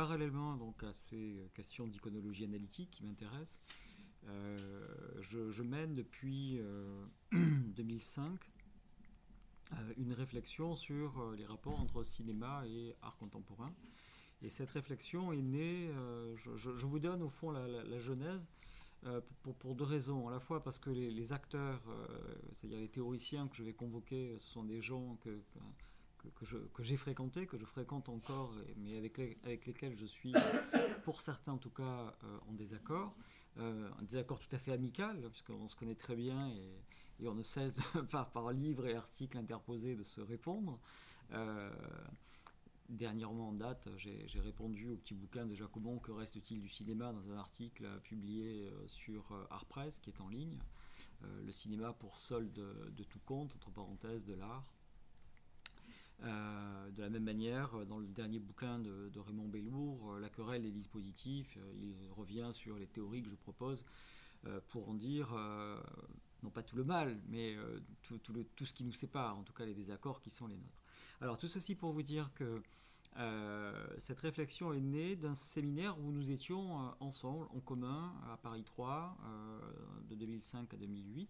parallèlement donc, à ces questions d'iconologie analytique qui m'intéressent, je mène depuis 2005 une réflexion sur les rapports entre cinéma et art contemporain. Et cette réflexion est née, je vous donne au fond la genèse, pour deux raisons. À la fois parce que les acteurs, c'est-à-dire les théoriciens que je vais convoquer, ce sont des gens que j'ai fréquentés, que je fréquente encore, mais avec lesquels je suis, pour certains en tout cas, en désaccord. Un désaccord tout à fait amical, puisqu'on se connaît très bien et on ne cesse, par livres et articles interposés, de se répondre. Euh, Dernièrement en date, j'ai répondu au petit bouquin de Jacobon Que reste-t-il du cinéma dans un article publié sur Art Press qui est en ligne. Le cinéma pour solde de tout compte, entre parenthèses, de l'art. De la même manière, dans le dernier bouquin de Raymond Bellour, La querelle des dispositifs, il revient sur les théories que je propose pour en dire, non pas tout le mal, mais tout ce qui nous sépare, en tout cas les désaccords qui sont les nôtres. Alors tout ceci pour vous dire que cette réflexion est née d'un séminaire où nous étions ensemble, en commun, à Paris 3, de 2005 à 2008,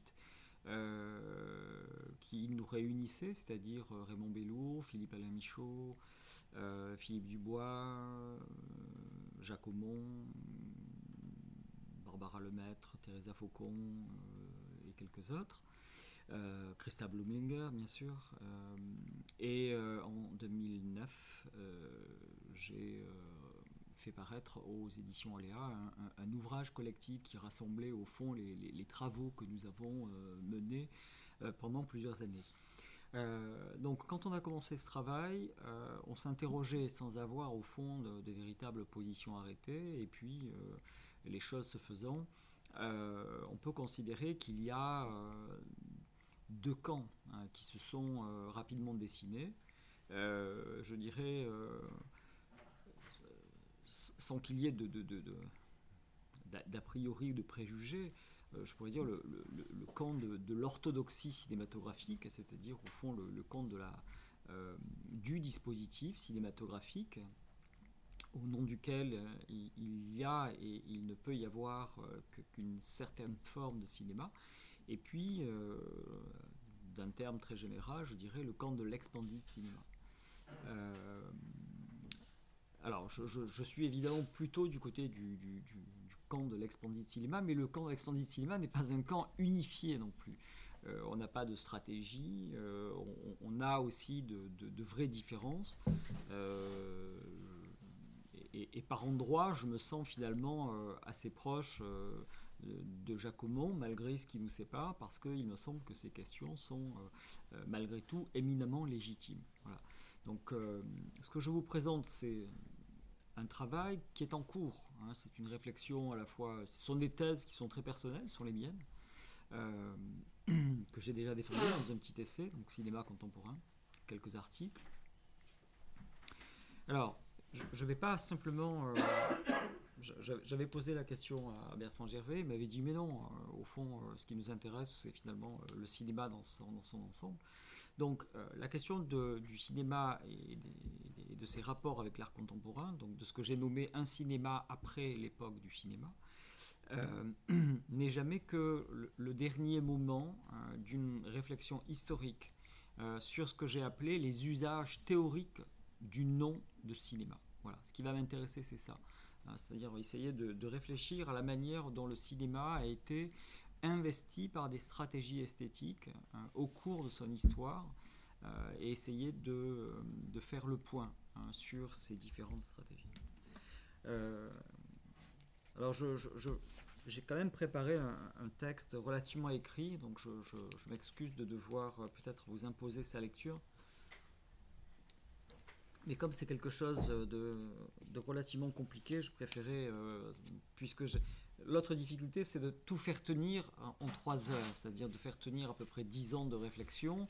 qui nous réunissait, c'est-à-dire Raymond Bellour, Philippe-Alain Michaud, Philippe Dubois, Jacques Aumont, Barbara Lemaître, Teresa Faucon et quelques autres. Christa Bluminger, bien sûr. Et en 2009, j'ai fait paraître aux éditions Aléa un ouvrage collectif qui rassemblait au fond les travaux que nous avons menés pendant plusieurs années. Donc quand on a commencé ce travail, on s'interrogeait sans avoir au fond de véritables positions arrêtées, et puis les choses se faisant, on peut considérer qu'il y a deux camps qui se sont rapidement dessinés. Je dirais, sans qu'il y ait d'a priori ou de préjugés, je pourrais dire le camp de l'orthodoxie cinématographique, c'est-à-dire au fond le camp du dispositif cinématographique, au nom duquel il y a et il ne peut y avoir qu'une certaine forme de cinéma. Et puis, d'un terme très général, je dirais le camp de l'expanded cinéma. Alors, je suis évidemment plutôt du côté du camp de l'expanded cinéma, mais le camp de l'expanded cinéma n'est pas un camp unifié non plus. On n'a pas de stratégie, on a aussi de vraies différences. Et par endroits, je me sens finalement assez proche de Jacques Aumont, malgré ce qui nous sépare, parce qu'il me semble que ces questions sont malgré tout éminemment légitimes. Voilà. Donc, ce que je vous présente, c'est un travail qui est en cours. Hein. C'est une réflexion à la fois. Ce sont des thèses qui sont très personnelles, sont les miennes, que j'ai déjà défendues dans un petit essai, donc cinéma contemporain, quelques articles. Alors, je ne vais pas simplement. J'avais posé la question à Bertrand Gervais, il m'avait dit mais non, au fond, ce qui nous intéresse, c'est finalement le cinéma dans son ensemble. Donc la question du cinéma et de ses rapports avec l'art contemporain, donc de ce que j'ai nommé un cinéma après l'époque du cinéma, n'est jamais que le dernier moment d'une réflexion historique sur ce que j'ai appelé les usages théoriques du nom de cinéma. Voilà, ce qui va m'intéresser, c'est ça. C'est-à-dire essayer de réfléchir à la manière dont le cinéma a été investi par des stratégies esthétiques au cours de son histoire et essayer de faire le point sur ces différentes stratégies. Alors j'ai quand même préparé un texte relativement écrit, donc je m'excuse de devoir peut-être vous imposer sa lecture. Mais comme c'est quelque chose de relativement compliqué, je préférais, l'autre difficulté, c'est de tout faire tenir en 3 heures, c'est-à-dire de faire tenir à peu près 10 ans de réflexion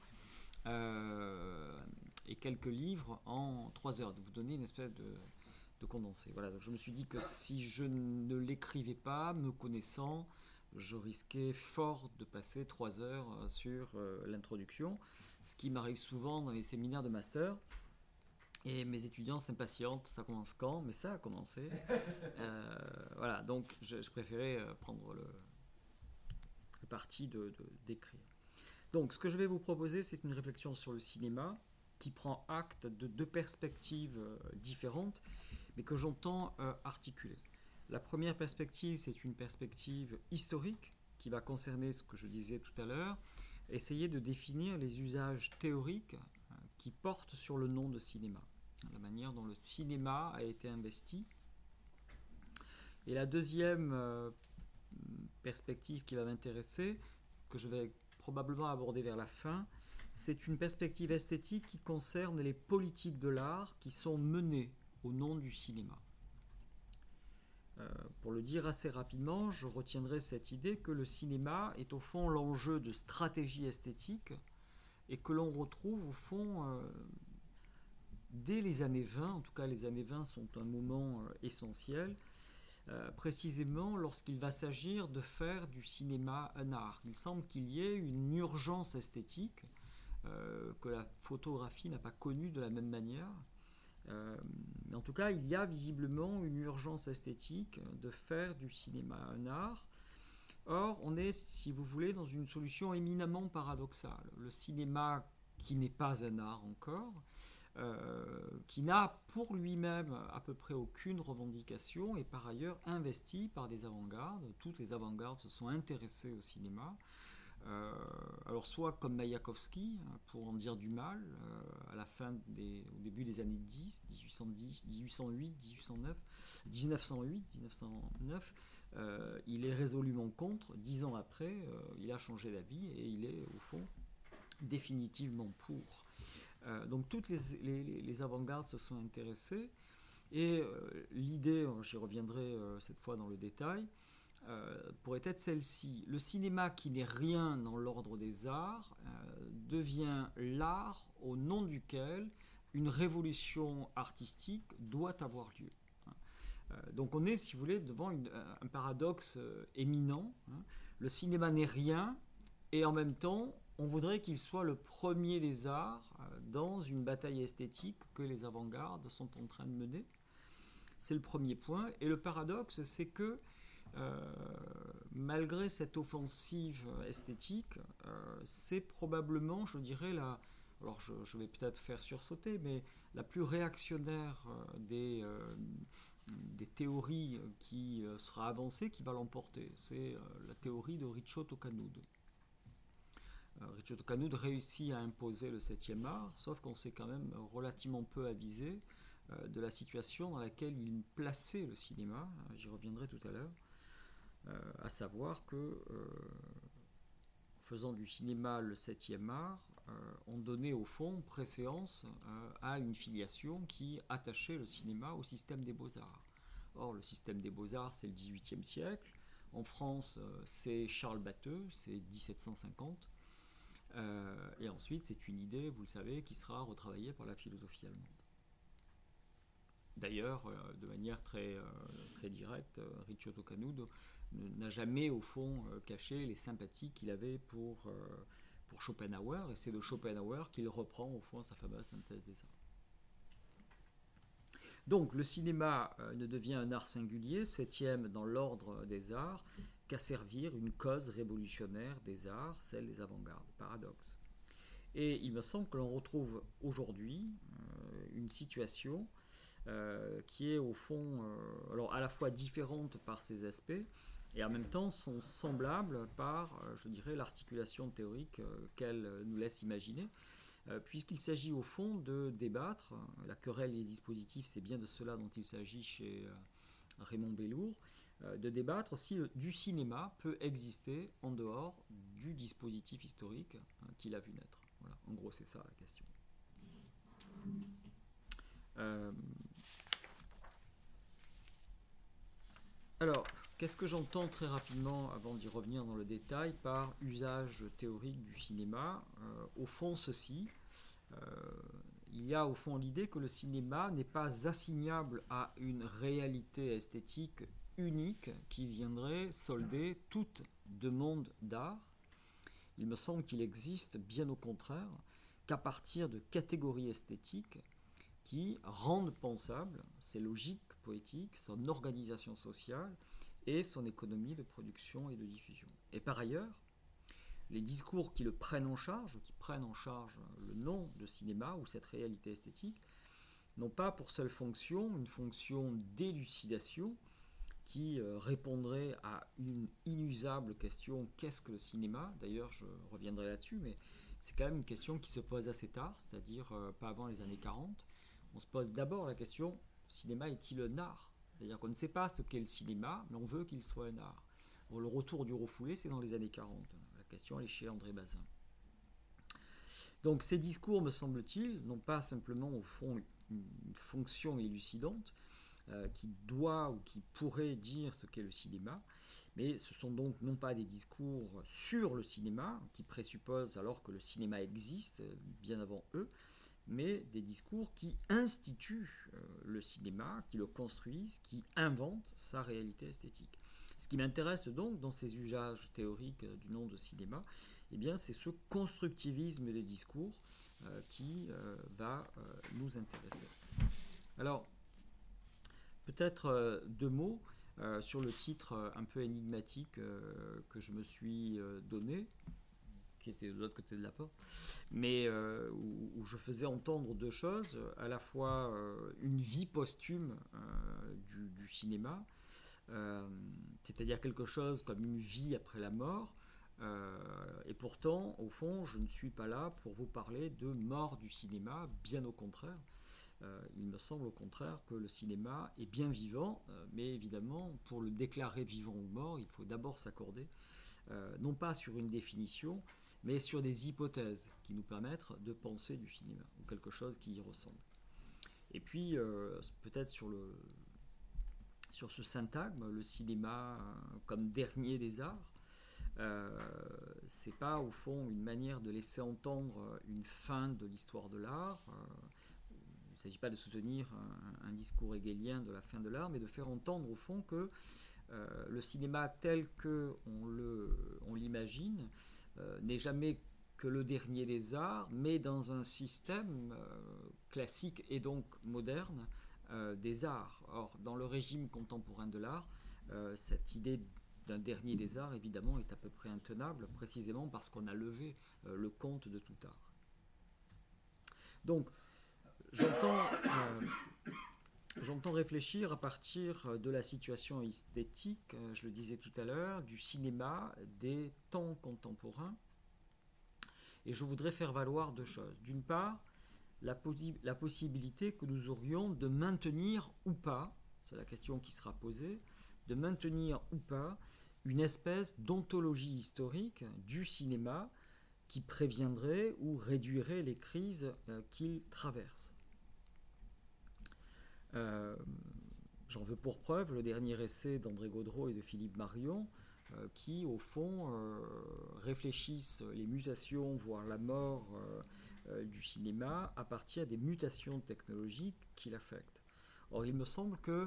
et quelques livres en 3 heures, de vous donner une espèce de condensé. Voilà, donc je me suis dit que si je ne l'écrivais pas, me connaissant, je risquais fort de passer 3 heures sur l'introduction, ce qui m'arrive souvent dans les séminaires de master. Et mes étudiants s'impatientent, ça commence quand? Mais ça a commencé. Voilà, donc je préférais prendre le parti d'écrire. Donc ce que je vais vous proposer, c'est une réflexion sur le cinéma qui prend acte de deux perspectives différentes, mais que j'entends articuler. La première perspective, c'est une perspective historique qui va concerner ce que je disais tout à l'heure, essayer de définir les usages théoriques qui portent sur le nom de cinéma, la manière dont le cinéma a été investi. Et la deuxième perspective qui va m'intéresser, que je vais probablement aborder vers la fin, c'est une perspective esthétique qui concerne les politiques de l'art qui sont menées au nom du cinéma. Pour le dire assez rapidement, je retiendrai cette idée que le cinéma est au fond l'enjeu de stratégie esthétique et que l'on retrouve au fond dès les années 20, en tout cas les années 20 sont un moment essentiel, précisément lorsqu'il va s'agir de faire du cinéma un art. Il semble qu'il y ait une urgence esthétique que la photographie n'a pas connue de la même manière. Mais en tout cas, il y a visiblement une urgence esthétique de faire du cinéma un art. Or, on est, si vous voulez, dans une solution éminemment paradoxale. Le cinéma qui n'est pas un art encore, qui n'a pour lui-même à peu près aucune revendication, est par ailleurs investi par des avant-gardes. Toutes les avant-gardes se sont intéressées au cinéma. Alors soit comme Maïakovsky, pour en dire du mal, au début des années 1908, il est résolument contre. 10 ans après, il a changé d'avis et il est au fond définitivement pour. Donc toutes les avant-gardes se sont intéressées et l'idée, j'y reviendrai cette fois dans le détail, pourrait être celle-ci. Le cinéma qui n'est rien dans l'ordre des arts devient l'art au nom duquel une révolution artistique doit avoir lieu. Donc on est, si vous voulez, devant un paradoxe éminent. Le cinéma n'est rien et en même temps, on voudrait qu'il soit le premier des arts dans une bataille esthétique que les avant-gardes sont en train de mener. C'est le premier point. Et le paradoxe, c'est que malgré cette offensive esthétique, c'est probablement, je dirais, alors je vais peut-être faire sursauter, mais la plus réactionnaire des théories qui sera avancée, qui va l'emporter. C'est la théorie de Richo Tokanud. Richo Tokanud réussit à imposer le 7e art, sauf qu'on s'est quand même relativement peu avisé de la situation dans laquelle il plaçait le cinéma. J'y reviendrai tout à l'heure. À savoir que, faisant du cinéma le 7e art, on donnait au fond préséance à une filiation qui attachait le cinéma au système des beaux-arts. Or, le système des beaux-arts, c'est le XVIIIe siècle. En France, c'est Charles Batteux, c'est 1750. Et ensuite, c'est une idée, vous le savez, qui sera retravaillée par la philosophie allemande. D'ailleurs, de manière très directe, Richo Tokanud n'a jamais, au fond, caché les sympathies qu'il avait pour Schopenhauer, et c'est de Schopenhauer qu'il reprend, au fond, sa fameuse synthèse des arts. Donc, le cinéma ne devient un art singulier, 7e dans l'ordre des arts, qu'à servir une cause révolutionnaire des arts, celle des avant-gardes. Paradoxe. Et il me semble que l'on retrouve aujourd'hui une situation qui est au fond alors à la fois différente par ses aspects et en même temps sont semblables par, je dirais, l'articulation théorique qu'elle nous laisse imaginer, puisqu'il s'agit au fond de débattre. La querelle des dispositifs, c'est bien de cela dont il s'agit chez Raymond Bellour, de débattre si du cinéma peut exister en dehors du dispositif historique qu'il a vu naître. Voilà, en gros, c'est ça la question. Alors, qu'est-ce que j'entends très rapidement, avant d'y revenir dans le détail, par usage théorique du cinéma? Au fond, ceci. Il y a au fond l'idée que le cinéma n'est pas assignable à une réalité esthétique unique qui viendrait solder toute demande d'art. Il me semble qu'il existe, bien au contraire, qu'à partir de catégories esthétiques qui rendent pensables ses logiques poétiques, son organisation sociale et son économie de production et de diffusion. Et par ailleurs, les discours qui le prennent en charge, qui prennent en charge le nom de cinéma ou cette réalité esthétique, n'ont pas pour seule fonction une fonction d'élucidation qui répondrait à une inusable question: qu'est-ce que le cinéma? D'ailleurs, je reviendrai là-dessus, mais c'est quand même une question qui se pose assez tard, c'est-à-dire pas avant les années 40. On se pose d'abord la question: le cinéma est-il un art? C'est-à-dire qu'on ne sait pas ce qu'est le cinéma, mais on veut qu'il soit un art. Bon, le retour du refoulé, c'est dans les années 40. La question, elle est chez André Bazin. Donc ces discours, me semble-t-il, n'ont pas simplement au fond une fonction élucidante qui doit ou qui pourrait dire ce qu'est le cinéma, mais ce sont donc non pas des discours sur le cinéma, qui présupposent alors que le cinéma existe bien avant eux, mais des discours qui instituent le cinéma, qui le construisent, qui inventent sa réalité esthétique. Ce qui m'intéresse donc dans ces usages théoriques du nom de cinéma, eh bien, c'est ce constructivisme des discours qui va nous intéresser. Alors, peut-être deux mots sur le titre un peu énigmatique que je me suis donné, qui était de l'autre côté de la porte, mais où je faisais entendre deux choses, à la fois une vie posthume du cinéma, c'est-à-dire quelque chose comme une vie après la mort, et pourtant, au fond, je ne suis pas là pour vous parler de mort du cinéma, bien au contraire. Il me semble au contraire que le cinéma est bien vivant, mais évidemment, pour le déclarer vivant ou mort, il faut d'abord s'accorder, non pas sur une définition, mais sur des hypothèses qui nous permettent de penser du cinéma, ou quelque chose qui y ressemble. Et puis, peut-être sur ce syntagme, le cinéma comme dernier des arts, c'est pas au fond une manière de laisser entendre une fin de l'histoire de l'art. Il ne s'agit pas de soutenir un discours hegelien de la fin de l'art, mais de faire entendre au fond que le cinéma tel qu'on l'imagine n'est jamais que le dernier des arts, mais dans un système classique et donc moderne des arts. Or, dans le régime contemporain de l'art, cette idée d'un dernier des arts, évidemment, est à peu près intenable, précisément parce qu'on a levé le compte de tout art. Donc, j'entends réfléchir à partir de la situation esthétique, je le disais tout à l'heure, du cinéma des temps contemporains. Et je voudrais faire valoir deux choses. D'une part, la possibilité que nous aurions de maintenir ou pas, c'est la question qui sera posée, de maintenir ou pas une espèce d'ontologie historique du cinéma qui préviendrait ou réduirait les crises qu'il traverse. J'en veux pour preuve le dernier essai d'André Gaudreau et de Philippe Marion, qui, au fond, réfléchissent les mutations, voire la mort du cinéma à partir des mutations technologiques qui l'affectent. Or, il me semble que,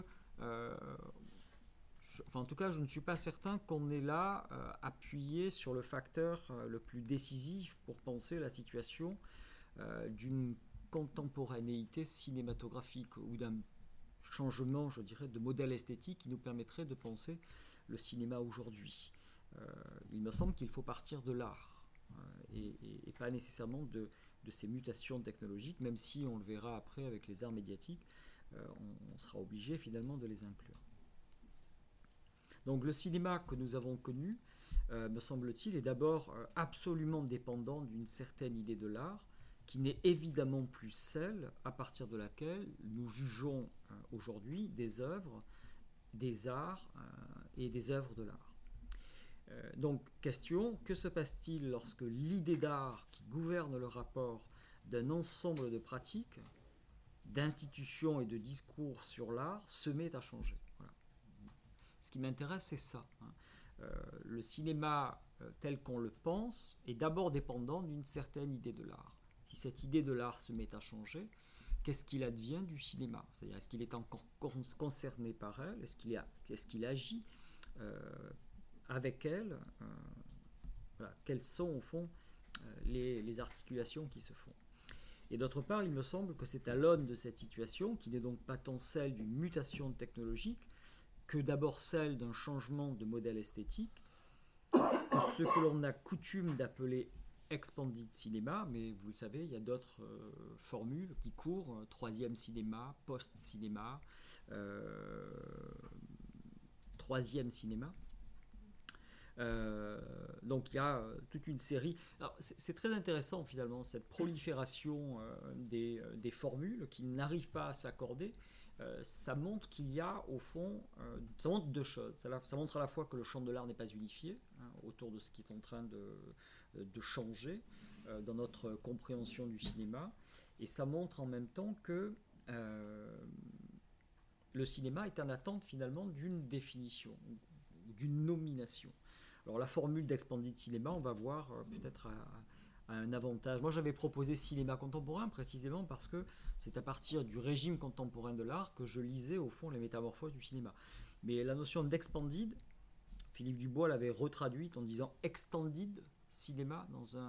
en tout cas, je ne suis pas certain qu'on est là appuyé sur le facteur le plus décisif pour penser la situation d'une contemporanéité cinématographique ou d'un changement, je dirais, de modèle esthétique qui nous permettrait de penser le cinéma aujourd'hui. Il me semble qu'il faut partir de l'art et pas nécessairement de ces mutations technologiques, même si on le verra après avec les arts médiatiques, on sera obligé finalement de les inclure. Donc le cinéma que nous avons connu, me semble-t-il, est d'abord absolument dépendant d'une certaine idée de l'art, qui n'est évidemment plus celle à partir de laquelle nous jugeons aujourd'hui des œuvres, des arts et des œuvres de l'art. Donc, question, que se passe-t-il lorsque l'idée d'art qui gouverne le rapport d'un ensemble de pratiques, d'institutions et de discours sur l'art se met à changer? Voilà. Ce qui m'intéresse, c'est ça. Le cinéma tel qu'on le pense est d'abord dépendant d'une certaine idée de l'art. Si cette idée de l'art se met à changer, qu'est-ce qu'il advient du cinéma? C'est-à-dire, est-ce qu'il est encore concerné par elle? Est-ce qu'il agit avec elle? Voilà. Quelles sont, au fond, les articulations qui se font? Et d'autre part, il me semble que c'est à l'aune de cette situation, qui n'est donc pas tant celle d'une mutation technologique, que d'abord celle d'un changement de modèle esthétique, que ce que l'on a coutume d'appeler expanded cinéma, mais vous le savez, il y a d'autres formules qui courent, troisième cinéma, post-cinéma, euh, troisième cinéma. Donc il y a toute une série. C'est très intéressant finalement cette prolifération des formules qui n'arrivent pas à s'accorder. Ça montre qu'il y a au fond, ça montre deux choses. Ça montre à la fois que le champ de l'art n'est pas unifié autour de ce qui est en train de changer dans notre compréhension du cinéma, et ça montre en même temps que le cinéma est en attente finalement d'une définition, d'une nomination. Alors la formule d'expanded cinéma, on va voir peut-être à un avantage. Moi j'avais proposé cinéma contemporain précisément parce que c'est à partir du régime contemporain de l'art que je lisais au fond les métamorphoses du cinéma. Mais la notion d'expanded, Philippe Dubois l'avait retraduite en disant extended cinéma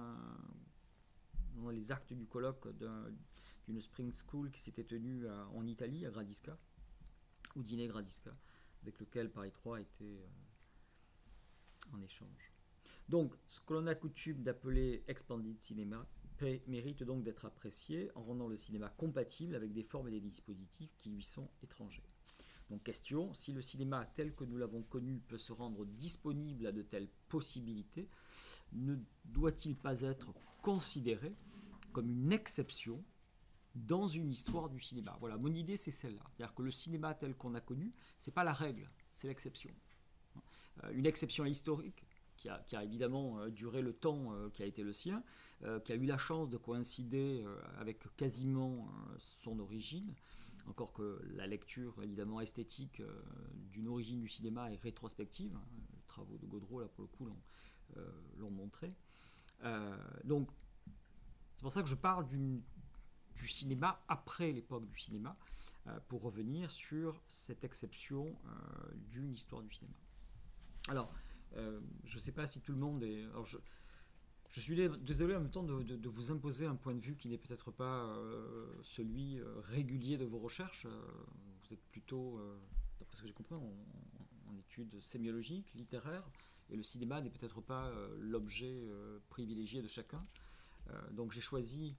dans les actes du colloque d'une Spring School qui s'était tenue en Italie, à Gradisca, ou dîner Gradisca, avec lequel Paris 3 était en échange. Donc, ce que l'on a coutume d'appeler expanded cinéma mérite donc d'être apprécié en rendant le cinéma compatible avec des formes et des dispositifs qui lui sont étrangers. Donc, question, si le cinéma tel que nous l'avons connu peut se rendre disponible à de telles possibilités, ne doit-il pas être considéré comme une exception dans une histoire du cinéma? Voilà, mon idée c'est celle-là. C'est-à-dire que le cinéma tel qu'on a connu, c'est pas la règle, c'est l'exception. Une exception historique qui a évidemment duré le temps qui a été le sien, qui a eu la chance de coïncider avec quasiment son origine, encore que la lecture évidemment esthétique d'une origine du cinéma est rétrospective. Les travaux de Gaudreau, là pour le coup, l'ont montré. Donc, c'est pour ça que je parle du cinéma après l'époque du cinéma, pour revenir sur cette exception d'une histoire du cinéma. Alors, je ne sais pas si tout le monde est... Alors je suis désolé en même temps de vous imposer un point de vue qui n'est peut-être pas celui régulier de vos recherches. Vous êtes plutôt, d'après ce que j'ai compris, en études sémiologiques, littéraires, et le cinéma n'est peut-être pas l'objet privilégié de chacun. Donc j'ai choisi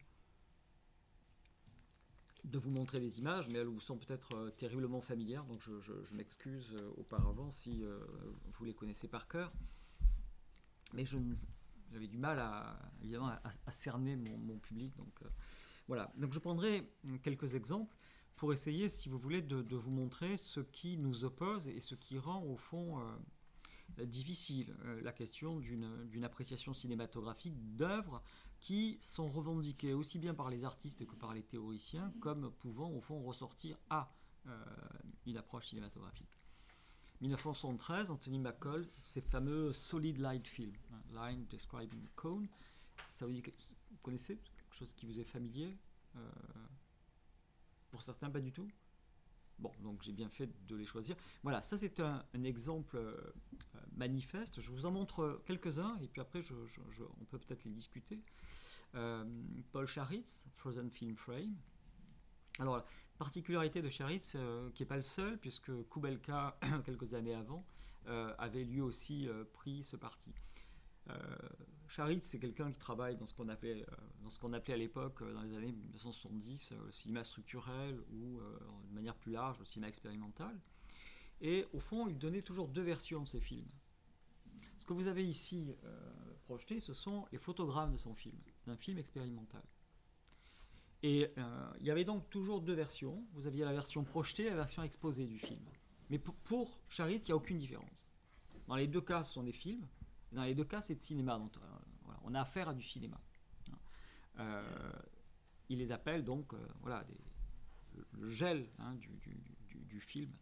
de vous montrer des images, mais elles vous sont peut-être terriblement familières, donc je m'excuse auparavant si vous les connaissez par cœur. Mais j'avais du mal évidemment à cerner mon public. Donc, voilà. Donc je prendrai quelques exemples pour essayer, si vous voulez, de vous montrer ce qui nous oppose et ce qui rend au fond difficile la question d'une appréciation cinématographique d'œuvres qui sont revendiquées aussi bien par les artistes que par les théoriciens comme pouvant au fond ressortir à une approche cinématographique. 1973, Anthony McCall, ses fameux Solid Light Film, Line Describing Cone, ça veut dire que vous connaissez quelque chose qui vous est familier pour certains, pas du tout. Bon, donc j'ai bien fait de les choisir. Voilà, ça c'est un exemple manifeste. Je vous en montre quelques-uns et puis après on peut peut-être les discuter. Paul Charitz, Frozen Film Frame. Alors, la particularité de Charitz, qui n'est pas le seul, puisque Kubelka, quelques années avant, avait lui aussi pris ce parti. Charitz, c'est quelqu'un qui travaille dans ce qu'on appelait à l'époque, dans les années 1970, le cinéma structurel ou, de manière plus large, le cinéma expérimental. Et au fond, il donnait toujours deux versions de ses films. Ce que vous avez ici projeté, ce sont les photogrammes de son film, d'un film expérimental. Et il y avait donc toujours deux versions. Vous aviez la version projetée et la version exposée du film. Mais pour Charitz, il n'y a aucune différence. Dans les deux cas, ce sont des films. Dans les deux cas, c'est de cinéma. Donc, voilà, on a affaire à du cinéma. Il les appelle donc voilà, le gel du film.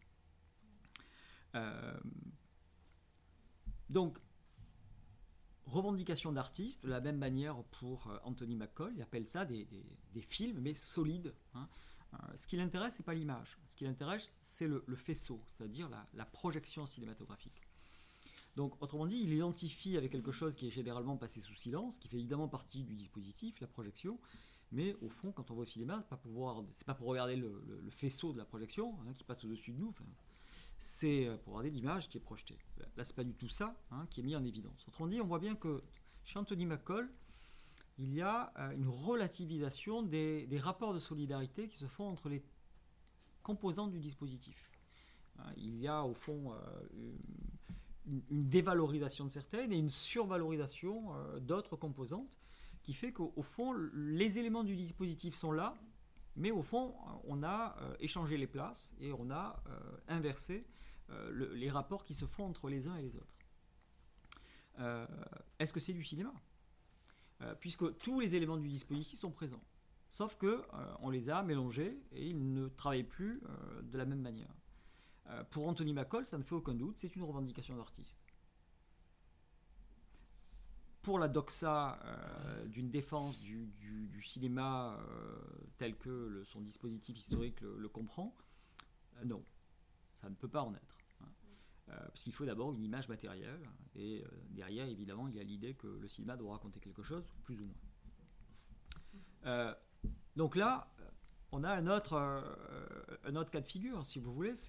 Donc, revendication d'artistes, de la même manière pour Anthony McCall, il appelle ça des films, mais solides. Ce qui l'intéresse, ce n'est pas l'image. Ce qui l'intéresse, c'est le faisceau, c'est-à-dire la projection cinématographique. Donc, autrement dit, il identifie avec quelque chose qui est généralement passé sous silence, qui fait évidemment partie du dispositif, la projection, Mais au fond, quand on va au cinéma, c'est pas pour regarder le faisceau de la projection qui passe au-dessus de nous. C'est pour regarder l'image qui est projetée. Là, c'est pas du tout ça qui est mis en évidence. Autrement dit, on voit bien que chez Anthony McCall, il y a une relativisation des rapports de solidarité qui se font entre les composantes du dispositif. Il y a au fond une dévalorisation de certaines et une survalorisation d'autres composantes qui fait qu'au fond, les éléments du dispositif sont là, mais au fond, on a échangé les places et on a inversé les rapports qui se font entre les uns et les autres. Est-ce que c'est du cinéma ? Puisque tous les éléments du dispositif sont présents. Sauf qu'on les a mélangés et ils ne travaillent plus de la même manière. Pour Anthony McCall, ça ne fait aucun doute, c'est une revendication d'artiste. Pour la doxa d'une défense du cinéma tel que son dispositif historique le comprend, non, ça ne peut pas en être. Parce qu'il faut d'abord une image matérielle, et derrière, évidemment, il y a l'idée que le cinéma doit raconter quelque chose, plus ou moins. Donc là, on a un autre cas de figure, si vous voulez,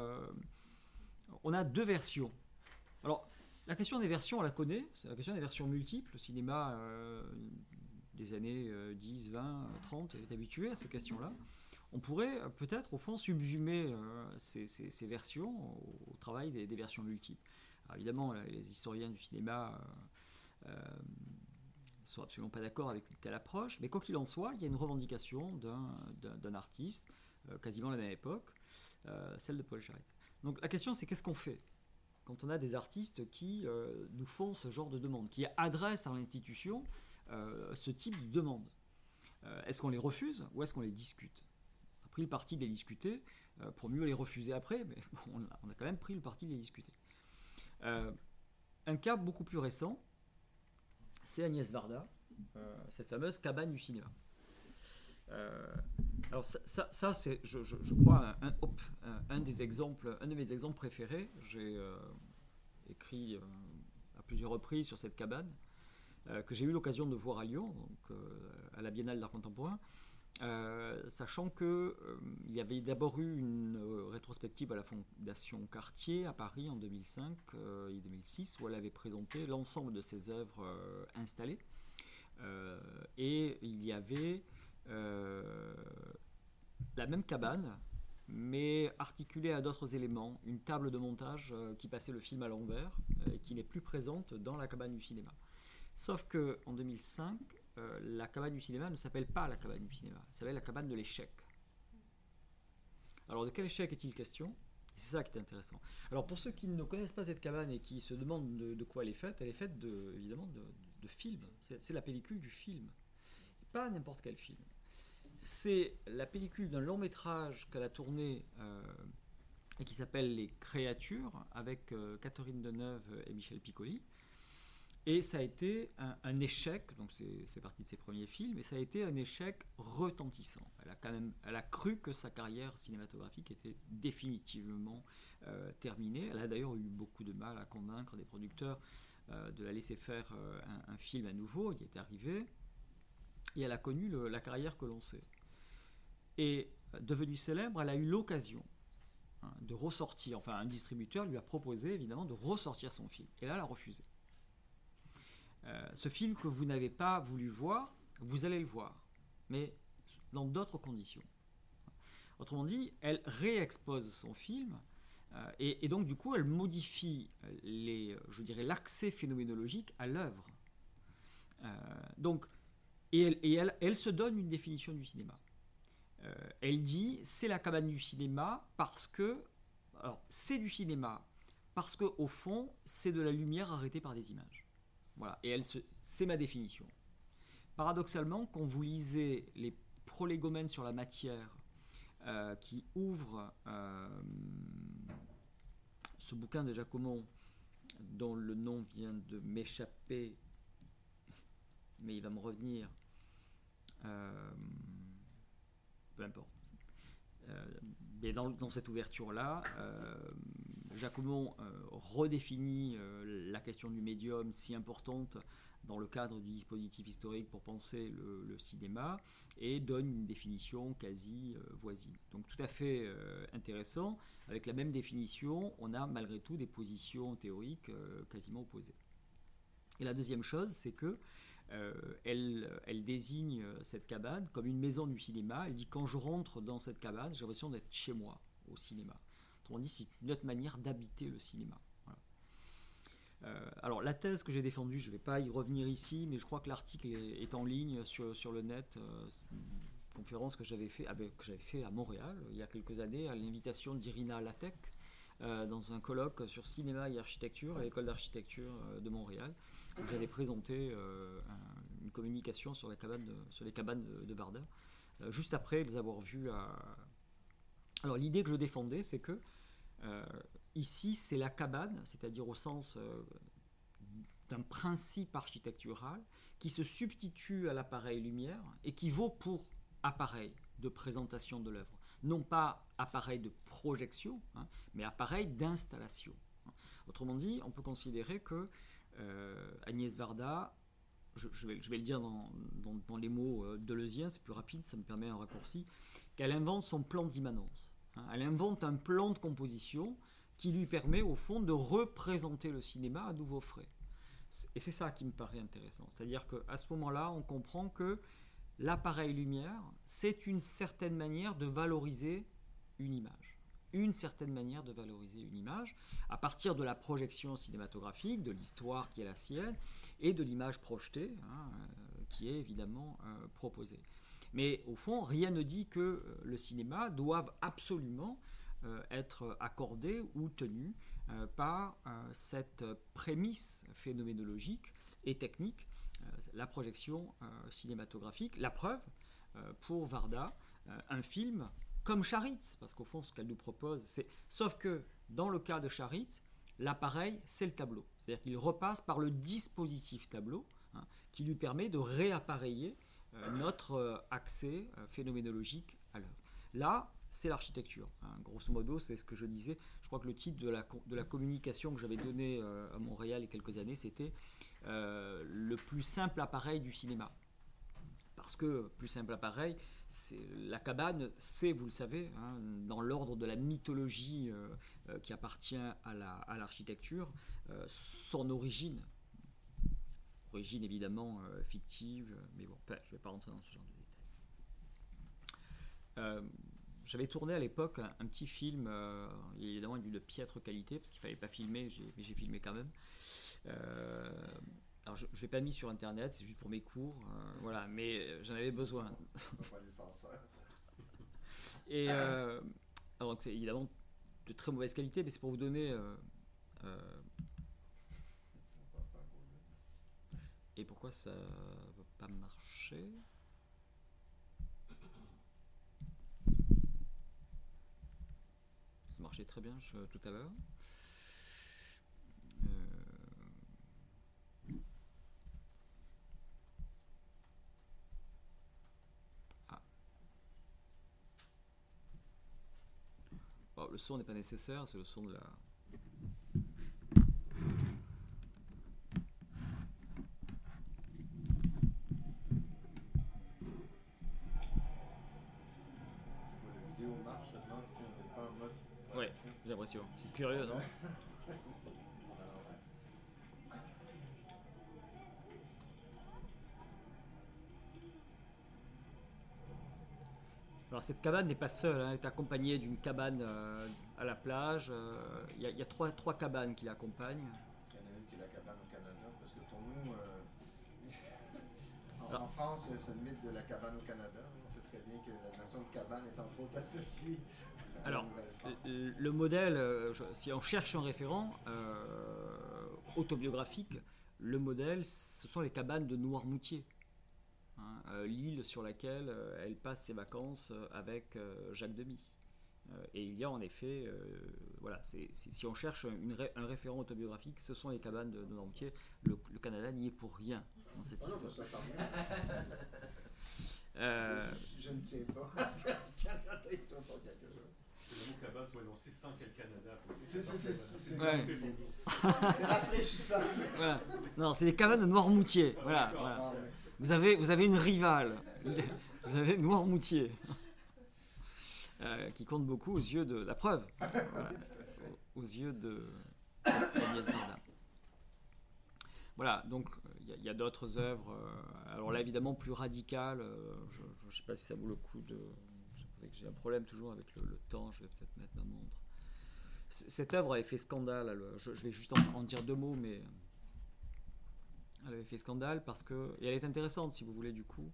on a deux versions. Alors, la question des versions, on la connaît, c'est la question des versions multiples. Le cinéma des années 10, 20, 30 est habitué à ces questions-là. On pourrait peut-être, au fond, subsumer ces versions au travail des versions multiples. Alors, évidemment, les historiens du cinéma ne sont absolument pas d'accord avec une telle approche, mais quoi qu'il en soit, il y a une revendication d'un artiste, quasiment à la même époque, celle de Paul Charette. Donc la question, c'est qu'est-ce qu'on fait quand on a des artistes qui nous font ce genre de demande, qui adressent à l'institution ce type de demande. Est-ce qu'on les refuse ou est-ce qu'on les discute ? On a pris le parti de les discuter pour mieux les refuser après, mais bon, on a quand même pris le parti de les discuter. Un cas beaucoup plus récent, c'est Agnès Varda, cette fameuse cabane du cinéma. Alors ça c'est, je crois, un de mes exemples préférés. J'ai écrit à plusieurs reprises sur cette cabane, que j'ai eu l'occasion de voir à Lyon, donc, à la Biennale d'art contemporain, sachant qu'il y avait d'abord eu une rétrospective à la Fondation Cartier à Paris en 2005 et 2006, où elle avait présenté l'ensemble de ses œuvres installées. Et il y avait la même cabane, mais articulée à d'autres éléments, une table de montage qui passait le film à l'envers et qui n'est plus présente dans la cabane du cinéma. Sauf qu'en 2005, la cabane du cinéma ne s'appelle pas la cabane du cinéma, elle s'appelle la cabane de l'échec. Alors de quel échec est-il question ? C'est ça qui est intéressant. Alors pour ceux qui ne connaissent pas cette cabane et qui se demandent de quoi elle est faite évidemment de film. C'est la pellicule du film. Et pas n'importe quel film. C'est la pellicule d'un long métrage qu'elle a tourné et qui s'appelle Les Créatures, avec Catherine Deneuve et Michel Piccoli. Et ça a été un échec, donc c'est parti de ses premiers films, et ça a été un échec retentissant. Elle a cru que sa carrière cinématographique était définitivement terminée. Elle a d'ailleurs eu beaucoup de mal à convaincre des producteurs de la laisser faire un film à nouveau. Il y est arrivé, et elle a connu la carrière que l'on sait. Et devenue célèbre, elle a eu l'occasion de ressortir, enfin un distributeur lui a proposé évidemment de ressortir son film, et là elle a refusé. Ce film que vous n'avez pas voulu voir, vous allez le voir, mais dans d'autres conditions. Autrement dit, elle réexpose son film, et donc du coup, elle modifie l'accès phénoménologique à l'œuvre. Elle se donne une définition du cinéma. Elle dit, c'est la cabane du cinéma parce que... Alors, c'est du cinéma parce qu'au fond, c'est de la lumière arrêtée par des images. Voilà, et c'est ma définition. Paradoxalement, quand vous lisez les prolégomènes sur la matière qui ouvrent ce bouquin de Jacomon, dont le nom vient de m'échapper, mais il va me revenir, peu importe. Mais dans cette ouverture-là, Jacomon redéfinit la question du médium si importante dans le cadre du dispositif historique pour penser le cinéma, et donne une définition quasi voisine. Donc tout à fait intéressant. Avec la même définition, on a malgré tout des positions théoriques quasiment opposées. Et la deuxième chose, c'est que elle désigne cette cabane comme une maison du cinéma. Elle dit, quand je rentre dans cette cabane, j'ai l'impression d'être chez moi au cinéma. Autrement dit, c'est une autre manière d'habiter le cinéma. Voilà. Alors la thèse que j'ai défendue, je ne vais pas y revenir ici, mais je crois que l'article est en ligne sur le net. Une conférence que j'avais fait à Montréal il y a quelques années à l'invitation d'Irina Latek, dans un colloque sur cinéma et architecture à l'école d'architecture de Montréal, où j'avais présenté une communication sur les cabanes de Varda, juste après les avoir vues à... Alors l'idée que je défendais, c'est que ici c'est la cabane, c'est-à-dire au sens d'un principe architectural qui se substitue à l'appareil lumière et qui vaut pour appareil de présentation de l'œuvre. Non pas appareil de projection, mais appareil d'installation. Autrement dit, on peut considérer que Agnès Varda, je vais le dire dans les mots deleuziens, c'est plus rapide, ça me permet un raccourci, qu'elle invente son plan d'immanence. Elle invente un plan de composition qui lui permet au fond de représenter le cinéma à nouveau frais. Et c'est ça qui me paraît intéressant. C'est-à-dire qu'à ce moment-là, on comprend que l'appareil lumière, c'est une certaine manière de valoriser une image. Une certaine manière de valoriser une image à partir de la projection cinématographique, de l'histoire qui est la sienne et de l'image projetée qui est évidemment proposée. Mais au fond, rien ne dit que le cinéma doive absolument être accordé ou tenu par cette prémisse phénoménologique et technique, la projection cinématographique. La preuve, pour Varda, un film comme Charitz, parce qu'au fond, ce qu'elle nous propose, c'est... Sauf que, dans le cas de Charitz, l'appareil, c'est le tableau. C'est-à-dire qu'il repasse par le dispositif tableau, qui lui permet de réappareiller notre accès phénoménologique à l'œuvre. Là, c'est l'architecture. Grosso modo, c'est ce que je disais. Je crois que le titre de la communication que j'avais donné à Montréal il y a quelques années, c'était le plus simple appareil du cinéma. Parce que, plus simple appareil, la cabane, c'est, vous le savez, dans l'ordre de la mythologie qui appartient à l'architecture, son origine évidemment fictive, mais bon, je ne vais pas rentrer dans ce genre de détails. J'avais tourné à l'époque un petit film, évidemment d'une piètre qualité, parce qu'il ne fallait pas filmer, mais j'ai filmé quand même. Alors je ne l'ai pas mis sur internet, c'est juste pour mes cours, voilà, mais j'en avais besoin. Et alors c'est évidemment de très mauvaise qualité, mais c'est pour vous donner... Et pourquoi ça ne va pas marcher ? Ça marchait très bien tout à l'heure. Bon, le son n'est pas nécessaire, c'est le son de la... Ouais, j'ai l'impression. C'est curieux, non ? Alors cette cabane n'est pas seule, elle est accompagnée d'une cabane à la plage. Il y a trois cabanes qui l'accompagnent. Parce qu'il y en a une qui est la cabane au Canada, parce que pour nous, en France, il y a ce mythe de la cabane au Canada. On sait très bien que la notion de cabane est entre autres associée à la Nouvelle-France. Le modèle, si on cherche un référent autobiographique, le modèle, ce sont les cabanes de Noirmoutier. L'île sur laquelle elle passe ses vacances avec Jacques Demy. Et il y a en effet, voilà, si on cherche un référent autobiographique, ce sont les cabanes de Noirmoutier. Le Canada n'y est pour rien dans cette histoire. Je ne tiens pas à ce que le Canada soit pour quelque chose. cabane soit lancé sans quel Canada. C'est Ouais. rafraîchissant. Voilà. Non, c'est les cabanes de Noirmoutier. Voilà, voilà. Ah, ouais. Vous avez une rivale. Vous avez Noirmoutier. Qui compte beaucoup aux yeux de la preuve. Voilà. Aux yeux de Agnès Varda. Voilà, donc il y a d'autres œuvres. Alors là, évidemment, plus radicales. Je ne sais pas si ça vaut le coup de. J'ai un problème toujours avec le temps. Je vais peut-être mettre ma montre. Cette œuvre avait fait scandale. Je vais juste en dire 2 mots, mais elle avait fait scandale parce que. Et elle est intéressante, si vous voulez, du coup.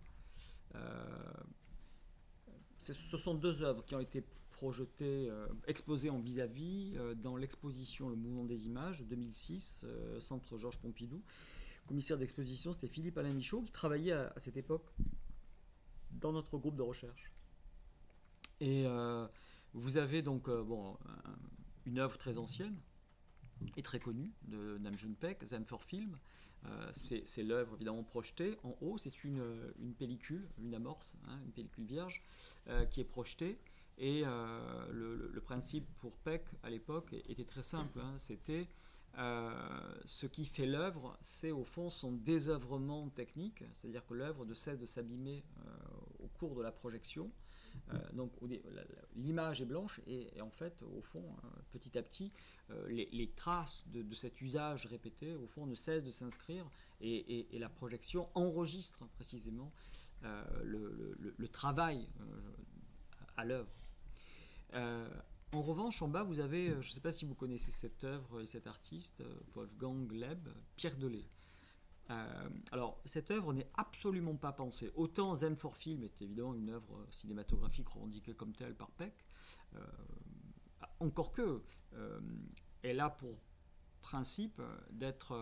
Ce sont 2 œuvres qui ont été projetées, exposées en vis-à-vis dans l'exposition Le Mouvement des Images de 2006, Centre Georges Pompidou. Commissaire d'exposition, c'était Philippe-Alain Michaud qui travaillait à cette époque dans notre groupe de recherche. Et vous avez donc une œuvre très ancienne et très connue de Nam June Paik, Zen for Film. C'est l'œuvre évidemment projetée en haut, c'est une pellicule, une amorce, une pellicule vierge qui est projetée. Et le principe pour Paik à l'époque était très simple, c'était ce qui fait l'œuvre, c'est au fond son désœuvrement technique, c'est-à-dire que l'œuvre ne cesse de s'abîmer au cours de la projection. Donc l'image est blanche et en fait au fond petit à petit les traces de cet usage répété au fond ne cessent de s'inscrire et la projection enregistre précisément le travail à l'œuvre. En revanche, en bas, vous avez, je ne sais pas si vous connaissez cette œuvre et cet artiste, Wolfgang Leeb, Pierre Delay. Alors, cette œuvre n'est absolument pas pensée. Autant Zen for Film est évidemment une œuvre cinématographique revendiquée comme telle par Paik, encore que elle a pour principe d'être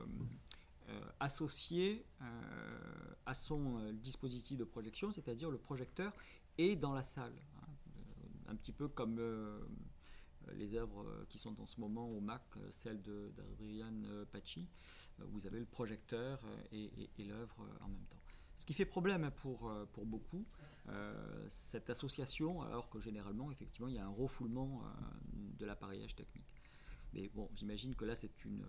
associée à son dispositif de projection, c'est-à-dire le projecteur est dans la salle. Un petit peu comme les œuvres qui sont en ce moment au MAC, celle d'Adrian Paci. Vous avez le projecteur et l'œuvre en même temps. Ce qui fait problème pour beaucoup, cette association, alors que généralement, effectivement, il y a un refoulement de l'appareillage technique. Mais bon, j'imagine que là, c'est une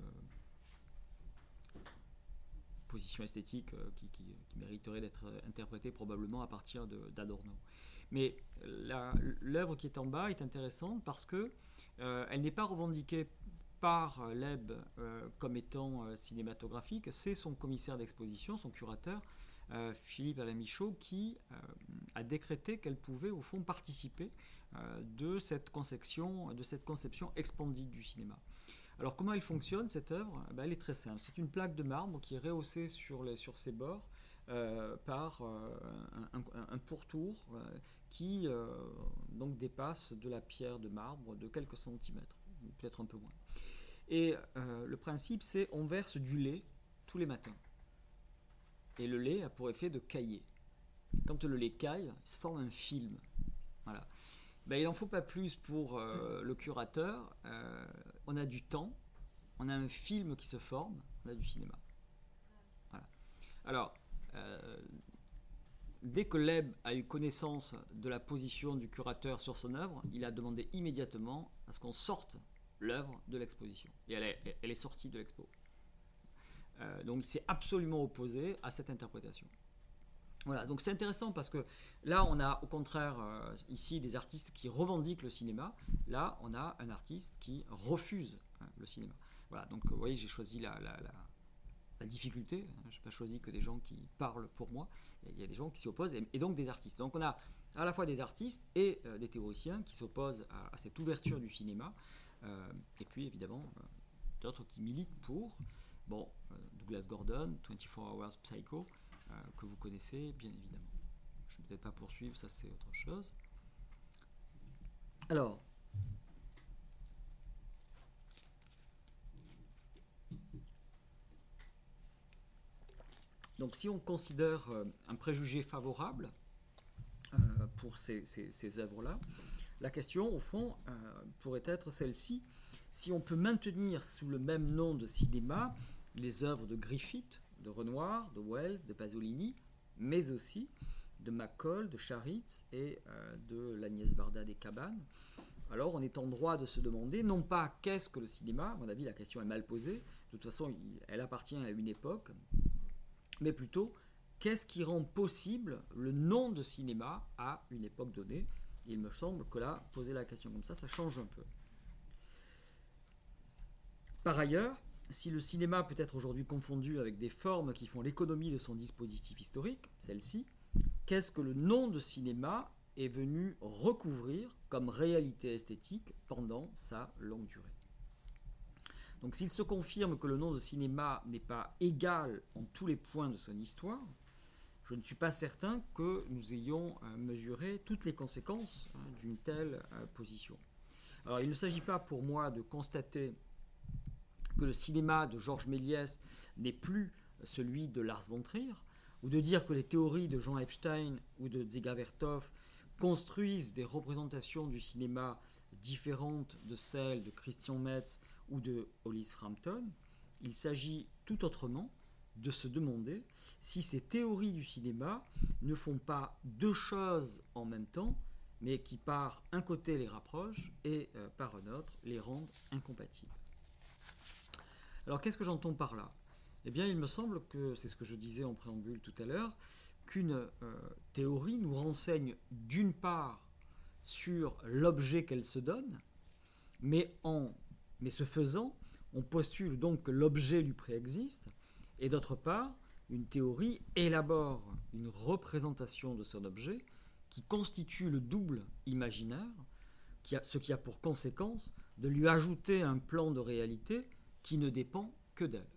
position esthétique qui mériterait d'être interprétée probablement à partir d'Adorno. Mais l'œuvre qui est en bas est intéressante parce que elle n'est pas revendiquée par Leeb comme étant cinématographique. C'est son commissaire d'exposition, son curateur, Philippe-Alain Michaud, qui a décrété qu'elle pouvait au fond participer de cette conception expandite du cinéma. Alors comment elle fonctionne cette œuvre ? Elle est très simple. C'est une plaque de marbre qui est rehaussée sur ses bords par un pourtour qui donc dépasse de la pierre de marbre de quelques centimètres, peut-être un peu moins. Et le principe, c'est on verse du lait tous les matins. Et le lait a pour effet de cailler. Quand le lait caille, il se forme un film. Voilà. Il n'en faut pas plus pour le curateur. On a du temps, on a un film qui se forme, on a du cinéma. Voilà. Alors, dès que Leeb a eu connaissance de la position du curateur sur son œuvre, il a demandé immédiatement à ce qu'on sorte l'œuvre de l'exposition. Et elle est sortie de l'expo. Donc il s'est absolument opposé à cette interprétation. Voilà, donc c'est intéressant parce que là, on a au contraire ici des artistes qui revendiquent le cinéma. Là, on a un artiste qui refuse le cinéma. Voilà, donc vous voyez, j'ai choisi la difficulté. Je n'ai pas choisi que des gens qui parlent pour moi. Il y a des gens qui s'y opposent et donc des artistes. Donc on a à la fois des artistes et des théoriciens qui s'opposent à cette ouverture du cinéma. Et puis évidemment, d'autres qui militent pour. Bon, Douglas Gordon, 24 Hours Psycho, que vous connaissez bien évidemment. Je ne vais peut-être pas poursuivre, ça c'est autre chose. Alors, donc si on considère un préjugé favorable pour ces œuvres-là, la question au fond pourrait être celle-ci. Si on peut maintenir sous le même nom de cinéma les œuvres de Griffith, de Renoir, de Wells, de Pasolini, mais aussi de McCall, de Charitz et de l'Agnès Varda des Cabanes, alors on est en droit de se demander, non pas qu'est-ce que le cinéma, à mon avis la question est mal posée, de toute façon elle appartient à une époque, mais plutôt qu'est-ce qui rend possible le nom de cinéma à une époque donnée. Et il me semble que là, poser la question comme ça change un peu. Par ailleurs, si le cinéma peut être aujourd'hui confondu avec des formes qui font l'économie de son dispositif historique, celle-ci, qu'est-ce que le nom de cinéma est venu recouvrir comme réalité esthétique pendant sa longue durée? Donc s'il se confirme que le nom de cinéma n'est pas égal en tous les points de son histoire, je ne suis pas certain que nous ayons mesuré toutes les conséquences d'une telle position. Alors il ne s'agit pas pour moi de constater que le cinéma de Georges Méliès n'est plus celui de Lars von Trier, ou de dire que les théories de Jean Epstein ou de Dziga Vertov construisent des représentations du cinéma différentes de celles de Christian Metz ou de Hollis Frampton. Il s'agit tout autrement de se demander si ces théories du cinéma ne font pas deux choses en même temps, mais qui par un côté les rapprochent et par un autre les rendent incompatibles. Alors qu'est-ce que j'entends par là? Eh bien il me semble que, c'est ce que je disais en préambule tout à l'heure, qu'une théorie nous renseigne d'une part sur l'objet qu'elle se donne, mais ce faisant, on postule donc que l'objet lui préexiste, et d'autre part, une théorie élabore une représentation de son objet qui constitue le double imaginaire, ce qui a pour conséquence de lui ajouter un plan de réalité qui ne dépend que d'elle.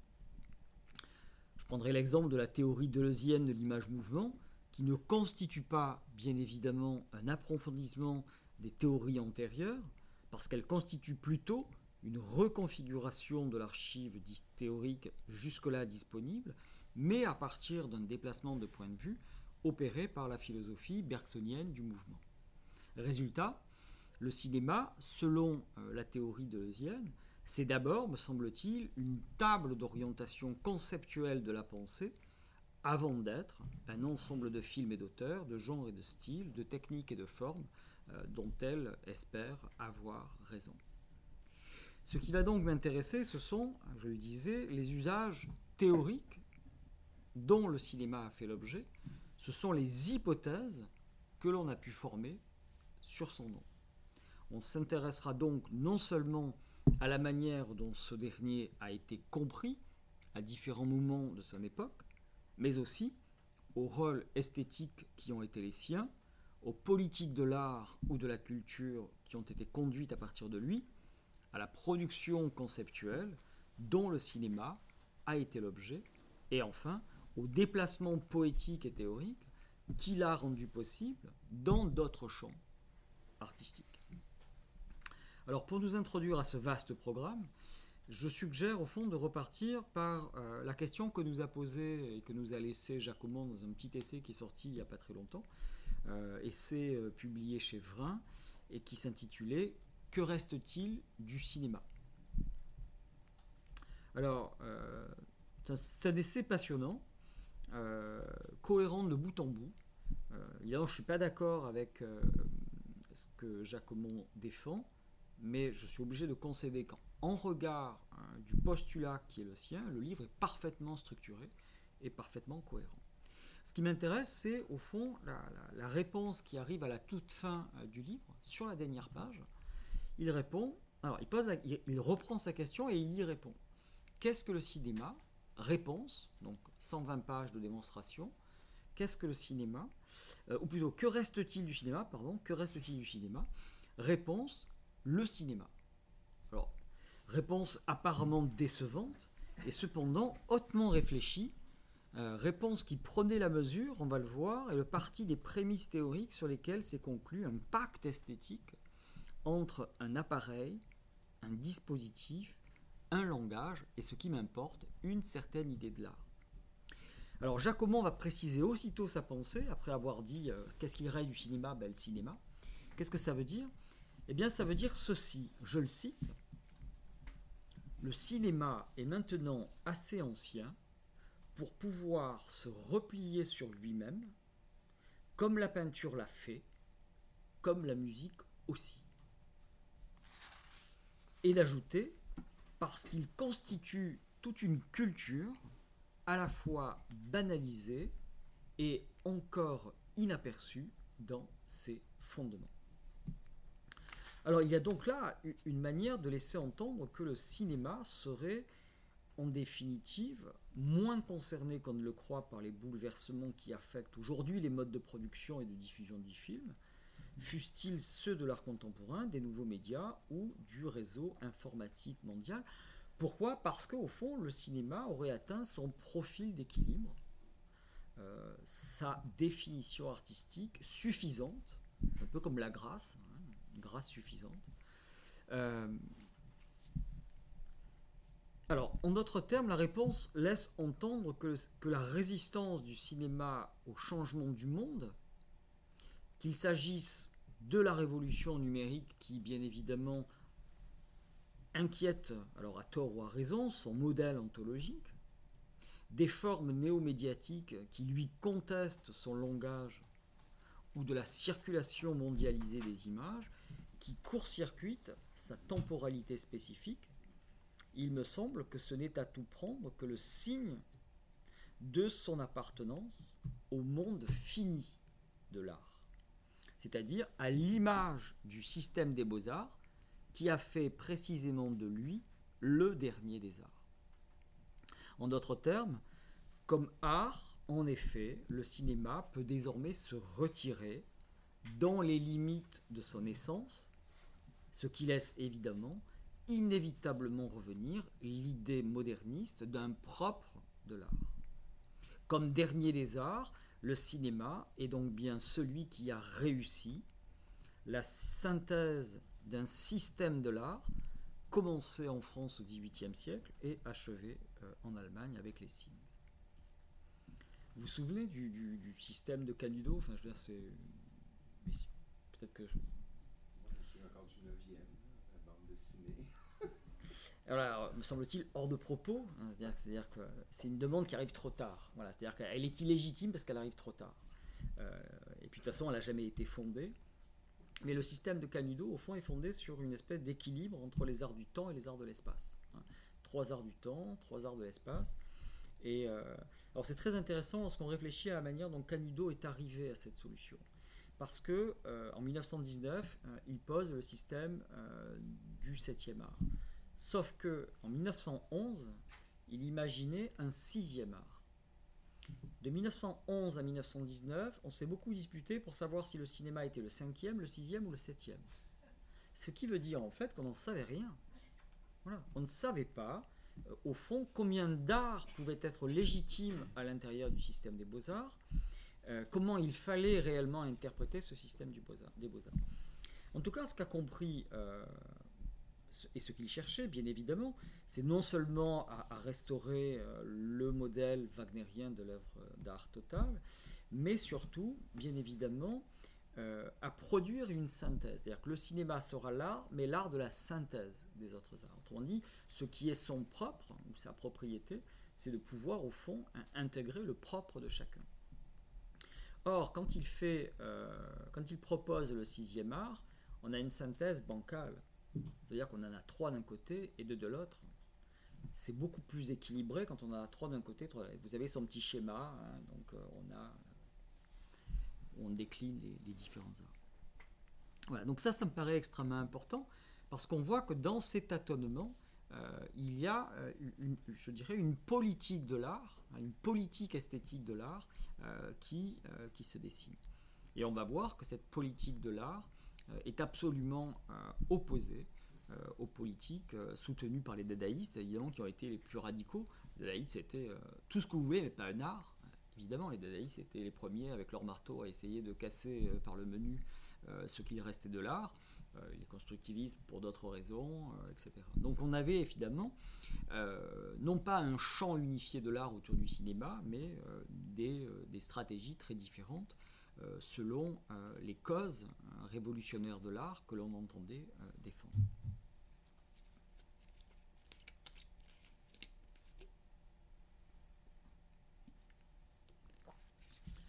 Je prendrai l'exemple de la théorie deleuzienne de l'image-mouvement, qui ne constitue pas, bien évidemment, un approfondissement des théories antérieures, parce qu'elle constitue plutôt une reconfiguration de l'archive théorique jusque-là disponible, mais à partir d'un déplacement de point de vue opéré par la philosophie bergsonienne du mouvement. Résultat, le cinéma, selon la théorie deleuzienne, c'est d'abord, me semble-t-il, une table d'orientation conceptuelle de la pensée, avant d'être un ensemble de films et d'auteurs, de genres et de styles, de techniques et de formes, dont elle espère avoir raison. Ce qui va donc m'intéresser, ce sont, je le disais, les usages théoriques dont le cinéma a fait l'objet. Ce sont les hypothèses que l'on a pu former sur son nom. On s'intéressera donc non seulement à la manière dont ce dernier a été compris à différents moments de son époque, mais aussi aux rôles esthétiques qui ont été les siens, aux politiques de l'art ou de la culture qui ont été conduites à partir de lui, à la production conceptuelle dont le cinéma a été l'objet, et enfin au déplacement poétique et théorique qu'il a rendu possible dans d'autres champs artistiques. Alors pour nous introduire à ce vaste programme, je suggère au fond de repartir par la question que nous a posée et que nous a laissé Jacques Aumont dans un petit essai qui est sorti il n'y a pas très longtemps, essai publié chez Vrin et qui s'intitulait « Que reste-t-il du cinéma ?» Alors, c'est un essai passionnant, cohérent de bout en bout. Évidemment, je ne suis pas d'accord avec ce que Jacques Aumont défend, mais je suis obligé de concéder qu'en regard du postulat qui est le sien, le livre est parfaitement structuré et parfaitement cohérent. Ce qui m'intéresse, c'est au fond la réponse qui arrive à la toute fin du livre, sur la dernière page. Il répond, alors il reprend sa question et il y répond. Qu'est-ce que le cinéma? Réponse, donc 120 pages de démonstration. Qu'est-ce que le cinéma? Ou plutôt, que reste-t-il du cinéma? Que reste-t-il du cinéma? Réponse, le cinéma. Alors, réponse apparemment décevante, et cependant hautement réfléchie, réponse qui prenait la mesure, on va le voir, et le parti des prémices théoriques sur lesquelles s'est conclu un pacte esthétique entre un appareil, un dispositif, un langage, et ce qui m'importe, une certaine idée de l'art. Alors Jacques Aumont va préciser aussitôt sa pensée, après avoir dit qu'est-ce qu'il reste du cinéma? Le cinéma. Qu'est-ce que ça veut dire? Eh bien, ça veut dire ceci, je le cite. Le cinéma est maintenant assez ancien pour pouvoir se replier sur lui-même, comme la peinture l'a fait, comme la musique aussi. et d'ajouter parce qu'il constitue toute une culture à la fois banalisée et encore inaperçue dans ses fondements. Alors il y a donc là une manière de laisser entendre que le cinéma serait en définitive moins concerné qu'on ne le croit par les bouleversements qui affectent aujourd'hui les modes de production et de diffusion du film, fussent-ils ceux de l'art contemporain, des nouveaux médias ou du réseau informatique mondial. Pourquoi ? Parce qu'au fond, le cinéma aurait atteint son profil d'équilibre, sa définition artistique suffisante, un peu comme la grâce, une grâce suffisante. Alors, en d'autres termes, la réponse laisse entendre que la résistance du cinéma au changement du monde, qu'il s'agisse de la révolution numérique qui, bien évidemment, inquiète, alors à tort ou à raison, son modèle ontologique, des formes néomédiatiques qui lui contestent son langage ou de la circulation mondialisée des images qui court-circuite sa temporalité spécifique, il me semble que ce n'est à tout prendre que le signe de son appartenance au monde fini de l'art, c'est-à-dire à l'image du système des beaux-arts qui a fait précisément de lui le dernier des arts. En d'autres termes, comme art, en effet, le cinéma peut désormais se retirer dans les limites de son essence, ce qui laisse évidemment inévitablement revenir l'idée moderniste d'un propre de l'art. Comme dernier des arts, le cinéma est donc bien celui qui a réussi la synthèse d'un système de l'art commencé en France au XVIIIe siècle et achevé en Allemagne avec les signes. Vous vous souvenez du système de Canudo ? Enfin, je veux dire, c'est... Peut-être que... Moi, je me souviens encore du 9e, la bande dessinée. Alors, me semble-t-il, hors de propos, hein, c'est-à-dire que c'est une demande qui arrive trop tard. Voilà, c'est-à-dire qu'elle est illégitime parce qu'elle arrive trop tard. Et puis de toute façon, elle n'a jamais été fondée. Mais le système de Canudo, au fond, est fondé sur une espèce d'équilibre entre les arts du temps et les arts de l'espace. 3 arts du temps, 3 arts de l'espace. Et alors c'est très intéressant lorsqu'on réfléchit à la manière dont Canudo est arrivé à cette solution. Parce que en 1919, il pose le système du 7e art. Sauf qu'en 1911, il imaginait un 6e art. De 1911 à 1919, on s'est beaucoup disputé pour savoir si le cinéma était le 5e, le 6e ou le 7e. Ce qui veut dire en fait qu'on n'en savait rien. Voilà. On ne savait pas, au fond, combien d'arts pouvaient être légitimes à l'intérieur du système des beaux-arts, comment il fallait réellement interpréter ce système des beaux-arts. En tout cas, ce qu'a compris... et ce qu'il cherchait, bien évidemment, c'est non seulement à restaurer le modèle wagnérien de l'œuvre d'art totale, mais surtout, bien évidemment, à produire une synthèse. C'est-à-dire que le cinéma sera l'art, mais l'art de la synthèse des autres arts. Autrement dit, ce qui est son propre, ou sa propriété, c'est de pouvoir, au fond, intégrer le propre de chacun. Or, quand il propose le 6e art, on a une synthèse bancale. C'est-à-dire qu'on en a 3 d'un côté et 2 de l'autre. C'est beaucoup plus équilibré quand on en a 3 d'un côté, 3 de l'autre. Vous avez son petit schéma, hein, donc on décline les différents arts. Voilà, donc ça me paraît extrêmement important, parce qu'on voit que dans ces tâtonnements, il y a, je dirais, une politique de l'art, une politique esthétique de l'art qui se dessine. Et on va voir que cette politique de l'art est absolument opposée aux politiques soutenues par les dadaïstes, évidemment, qui ont été les plus radicaux. Les dadaïstes, c'était tout ce que vous voulez, mais pas un art. Évidemment, les dadaïstes étaient les premiers, avec leur marteau, à essayer de casser par le menu ce qu'il restait de l'art. Les constructivismes pour d'autres raisons, etc. Donc on avait évidemment non pas un champ unifié de l'art autour du cinéma, mais des stratégies très différentes selon les causes révolutionnaires de l'art que l'on entendait défendre.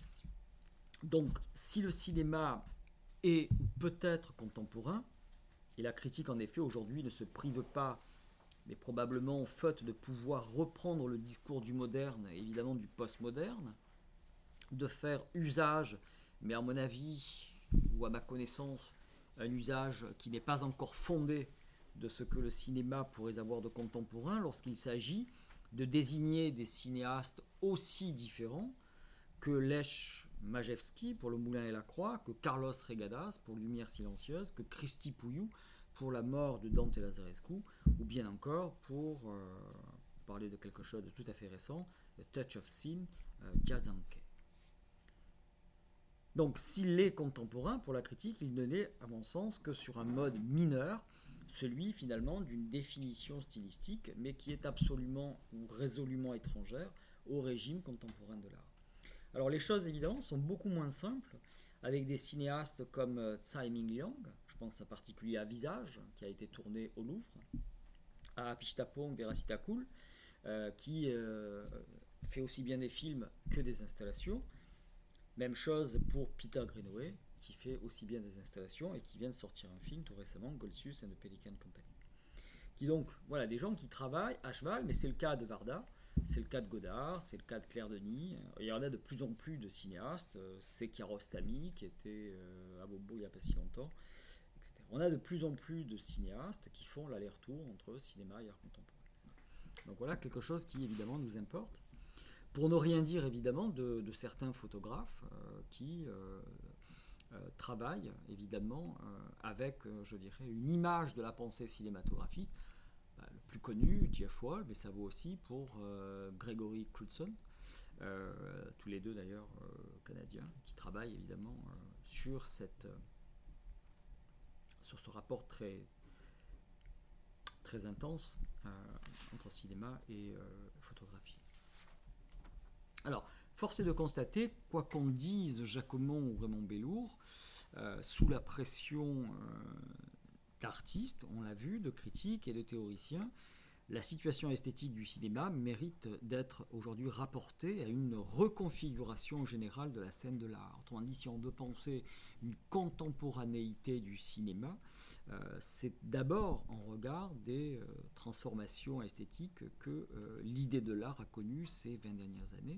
Donc, si le cinéma est peut-être contemporain, Et la critique, en effet, aujourd'hui, ne se prive pas, mais probablement faute de pouvoir reprendre le discours du moderne, et évidemment du postmoderne, de faire usage, mais à mon avis, ou à ma connaissance, un usage qui n'est pas encore fondé de ce que le cinéma pourrait avoir de contemporain lorsqu'il s'agit de désigner des cinéastes aussi différents que Lech Majewski pour Le Moulin et la Croix, que Carlos Regadas pour Lumière silencieuse, que Cristi Puiu pour La mort de Dante Lazarescu, ou bien encore pour parler de quelque chose de tout à fait récent, The Touch of Sin, Jazanke. Donc, s'il est contemporain pour la critique, il ne l'est, à mon sens, que sur un mode mineur, celui finalement d'une définition stylistique, mais qui est absolument ou résolument étrangère au régime contemporain de l'art. Alors, les choses, évidemment, sont beaucoup moins simples avec des cinéastes comme Tsai Ming-liang, je pense en particulier à Visage, qui a été tourné au Louvre, à Apichatpong Veeracitakul, qui fait aussi bien des films que des installations. Même chose pour Peter Greenaway, qui fait aussi bien des installations et qui vient de sortir un film tout récemment, Goltzius and the Pelican Company. Qui donc, voilà, des gens qui travaillent à cheval, mais c'est le cas de Varda, c'est le cas de Godard, c'est le cas de Claire Denis. Il y en a de plus en plus de cinéastes, c'est Kiarostami, qui était à Bobo il n'y a pas si longtemps, etc. On a de plus en plus de cinéastes qui font l'aller-retour entre cinéma et art contemporain. Donc voilà quelque chose qui évidemment nous importe. Pour ne rien dire évidemment de certains photographes qui travaillent évidemment avec, je dirais, une image de la pensée cinématographique. Le plus connu, Jeff Wall, mais ça vaut aussi pour Gregory Knudson, tous les deux d'ailleurs canadiens, qui travaillent évidemment sur ce rapport très, très intense entre cinéma et photographie. Alors, force est de constater, quoi qu'en dise Jacquemont ou Raymond Bellour, sous la pression d'artistes, on l'a vu, de critiques et de théoriciens, la situation esthétique du cinéma mérite d'être aujourd'hui rapportée à une reconfiguration générale de la scène de l'art. Autrement dit, si on veut penser une contemporanéité du cinéma, c'est d'abord en regard des transformations esthétiques que l'idée de l'art a connues ces 20 dernières années.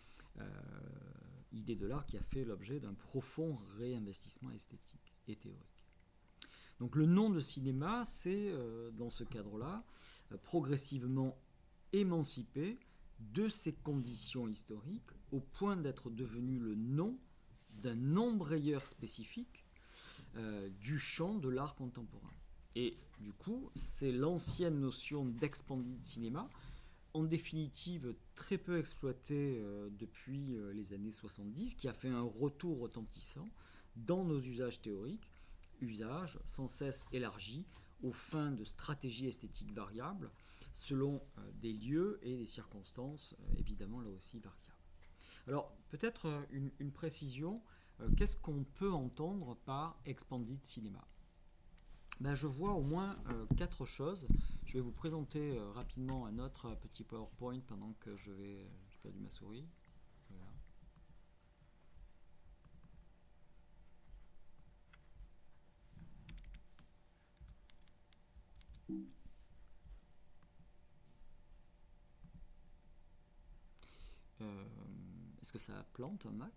Idée de l'art qui a fait l'objet d'un profond réinvestissement esthétique et théorique. Donc le nom de cinéma, c'est dans ce cadre-là progressivement émancipé de ses conditions historiques au point d'être devenu le nom d'un embrayeur spécifique du champ de l'art contemporain. Et du coup, c'est l'ancienne notion d'expanded cinéma, en définitive très peu exploitée depuis les années 70, qui a fait un retour retentissant dans nos usages théoriques, usages sans cesse élargis aux fins de stratégies esthétiques variables, selon des lieux et des circonstances évidemment là aussi variables. Alors peut-être une précision, qu'est-ce qu'on peut entendre par expanded cinéma ? Je vois au moins 4 choses. Je vais vous présenter rapidement un autre petit PowerPoint pendant que j'ai perdu ma souris. Voilà. Est-ce que ça plante un Mac ?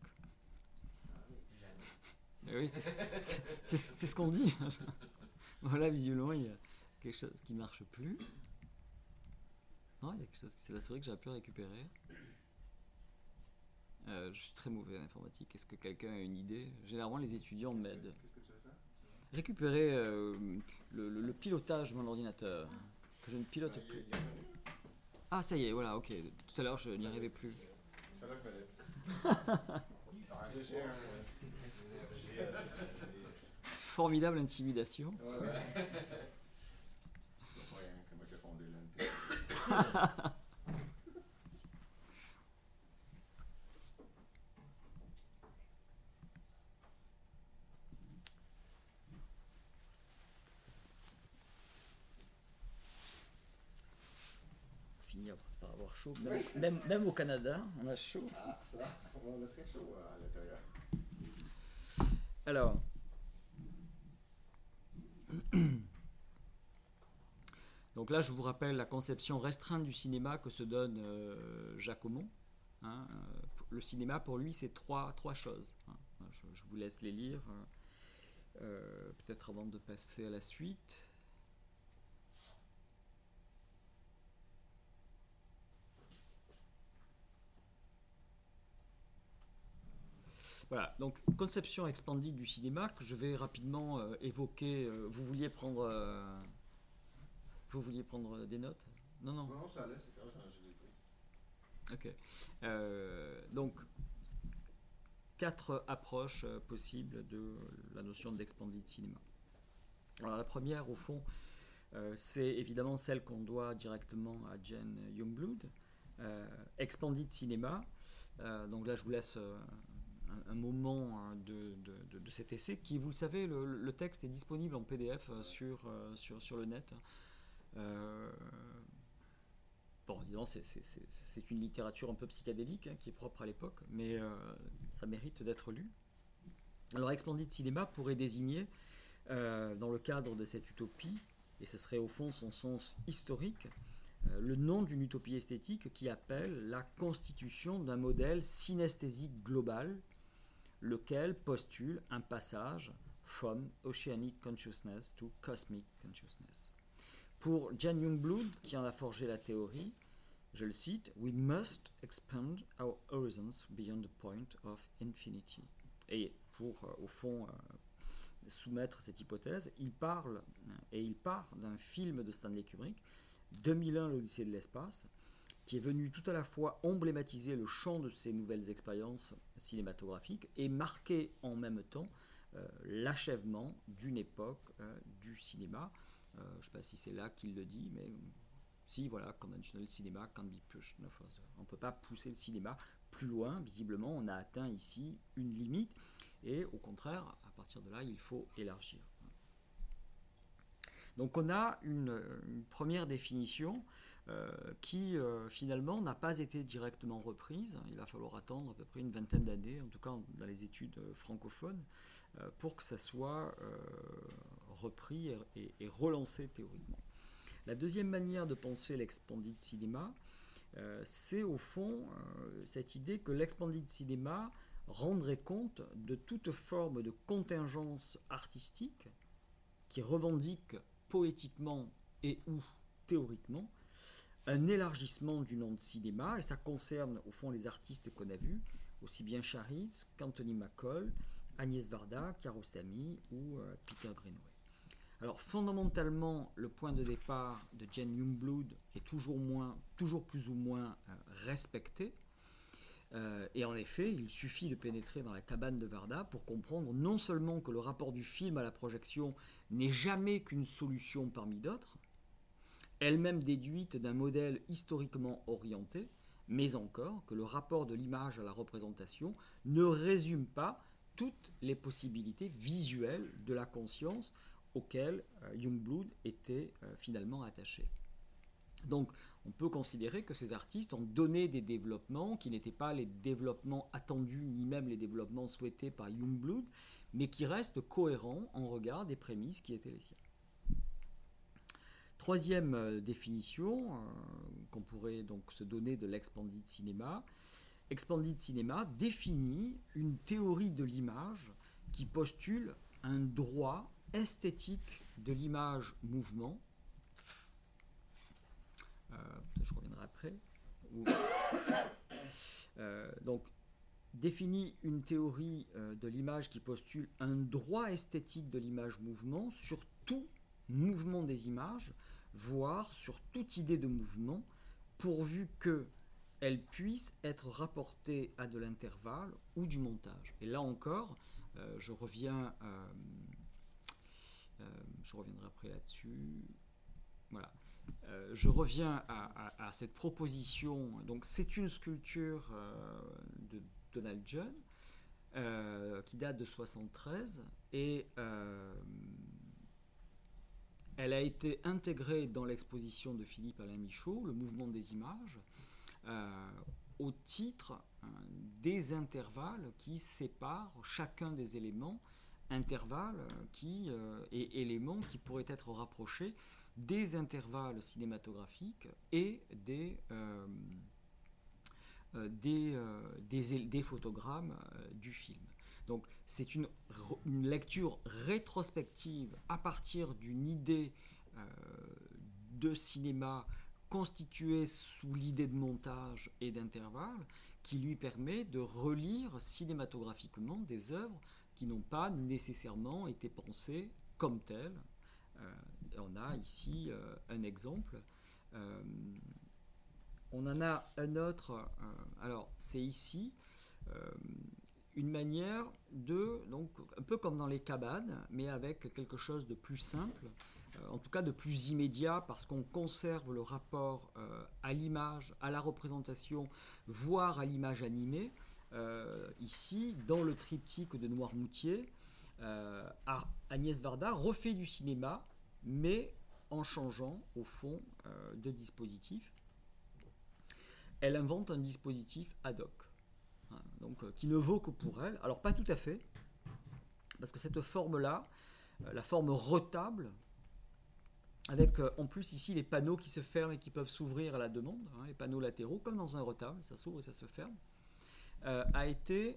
Oui, c'est ce qu'on dit. Voilà, visiblement, il y a quelque chose qui ne marche plus. Non, il y a quelque chose, c'est la souris que j'ai pu récupérer. Je suis très mauvais en informatique. Est-ce que quelqu'un a une idée ? Généralement, les étudiants m'aident. Qu'est-ce que tu veux faire ? Récupérer le pilotage de mon ordinateur, que je ne pilote plus. Ah, ça y est, voilà, ok. Tout à l'heure, je n'y arrivais plus. C'est là qu'il fallait. Formidable intimidation. Ouais. C'est moi qui ai fondé l'NT. Finir par avoir chaud. Même au Canada, on a chaud. Ah, ça, on a très chaud à l'intérieur. Alors, Donc là, je vous rappelle la conception restreinte du cinéma que se donne Jacques Aumont. Hein. Le cinéma, pour lui, c'est trois choses. Hein. Je vous laisse les lire, peut-être avant de passer à la suite. Voilà, donc conception expandite du cinéma que je vais rapidement évoquer. Vous vouliez prendre des notes? Non, non. Non, ça allait, c'est correct, je l'ai pris. Ok. Donc, 4 approches possibles de la notion d'expandite cinéma. Alors, la première, au fond, c'est évidemment celle qu'on doit directement à Jane Youngblood. Expandite cinéma. Donc là, je vous laisse un moment de cet essai qui, vous le savez, le texte est disponible en PDF sur le net. Bon, disons, c'est une littérature un peu psychédélique qui est propre à l'époque, mais ça mérite d'être lu. Alors, expandite cinéma pourrait désigner, dans le cadre de cette utopie, et ce serait au fond son sens historique, le nom d'une utopie esthétique qui appelle la constitution d'un modèle synesthésique global, lequel postule un passage from oceanic consciousness to cosmic consciousness. Pour Jane Youngblood, qui en a forgé la théorie, je le cite, We must expand our horizons beyond the point of infinity. Et pour, au fond, soumettre cette hypothèse, il part d'un film de Stanley Kubrick, 2001, l'Odyssée de l'espace, qui est venu tout à la fois emblématiser le champ de ces nouvelles expériences cinématographiques et marquer en même temps l'achèvement d'une époque du cinéma. Je ne sais pas si c'est là qu'il le dit, mais si, voilà, conventional cinéma can be pushed no further. On ne peut pas pousser le cinéma plus loin, visiblement, on a atteint ici une limite, et au contraire, à partir de là, il faut élargir. Donc on a une première définition qui finalement n'a pas été directement reprise. Il va falloir attendre à peu près une vingtaine d'années, en tout cas dans les études francophones, pour que ça soit repris et relancé théoriquement. La deuxième manière de penser l'expandite cinéma, c'est au fond cette idée que l'expandite cinéma rendrait compte de toute forme de contingence artistique qui revendique poétiquement et ou théoriquement un élargissement du nom de cinéma, et ça concerne au fond les artistes qu'on a vus, aussi bien Charitz qu'Anthony McCall, Agnès Varda, Kiarostami ou Peter Greenaway. Alors fondamentalement, le point de départ de Jane Youngblood est toujours plus ou moins respecté. Et en effet, il suffit de pénétrer dans la cabane de Varda pour comprendre non seulement que le rapport du film à la projection n'est jamais qu'une solution parmi d'autres, elle-même déduite d'un modèle historiquement orienté, mais encore que le rapport de l'image à la représentation ne résume pas toutes les possibilités visuelles de la conscience auxquelles Youngblood était finalement attaché. Donc, on peut considérer que ces artistes ont donné des développements qui n'étaient pas les développements attendus, ni même les développements souhaités par Youngblood, mais qui restent cohérents en regard des prémices qui étaient les siennes. Troisième définition qu'on pourrait donc se donner de l'expandite cinéma. Expandite cinéma définit une théorie de l'image qui postule un droit esthétique de l'image-mouvement. Je reviendrai après. Donc, définit une théorie de l'image qui postule un droit esthétique de l'image-mouvement sur tout mouvement des images, voire sur toute idée de mouvement, pourvu qu'elle puisse être rapportée à de l'intervalle ou du montage. Et là encore, je reviendrai après là-dessus. Voilà. Je reviens à cette proposition. Donc, c'est une sculpture de Donald Judd qui date de 1973 et elle a été intégrée dans l'exposition de Philippe-Alain Michaud, Le mouvement des images, au titre des intervalles qui séparent chacun des éléments, intervalles et éléments qui pourraient être rapprochés des intervalles cinématographiques et des photogrammes du film. Donc c'est une lecture rétrospective à partir d'une idée de cinéma constituée sous l'idée de montage et d'intervalle qui lui permet de relire cinématographiquement des œuvres qui n'ont pas nécessairement été pensées comme telles. On a ici un exemple. On en a un autre. Alors c'est ici une manière de, donc un peu comme dans les cabanes, mais avec quelque chose de plus simple, en tout cas de plus immédiat, parce qu'on conserve le rapport à l'image, à la représentation, voire à l'image animée. Ici, dans le triptyque de Noirmoutier, Agnès Varda refait du cinéma, mais en changeant, au fond, de dispositif. Elle invente un dispositif ad hoc, donc, qui ne vaut que pour elle. Alors, pas tout à fait, parce que cette forme-là, la forme retable, avec en plus ici les panneaux qui se ferment et qui peuvent s'ouvrir à la demande, les panneaux latéraux, comme dans un retable, ça s'ouvre et ça se ferme, a été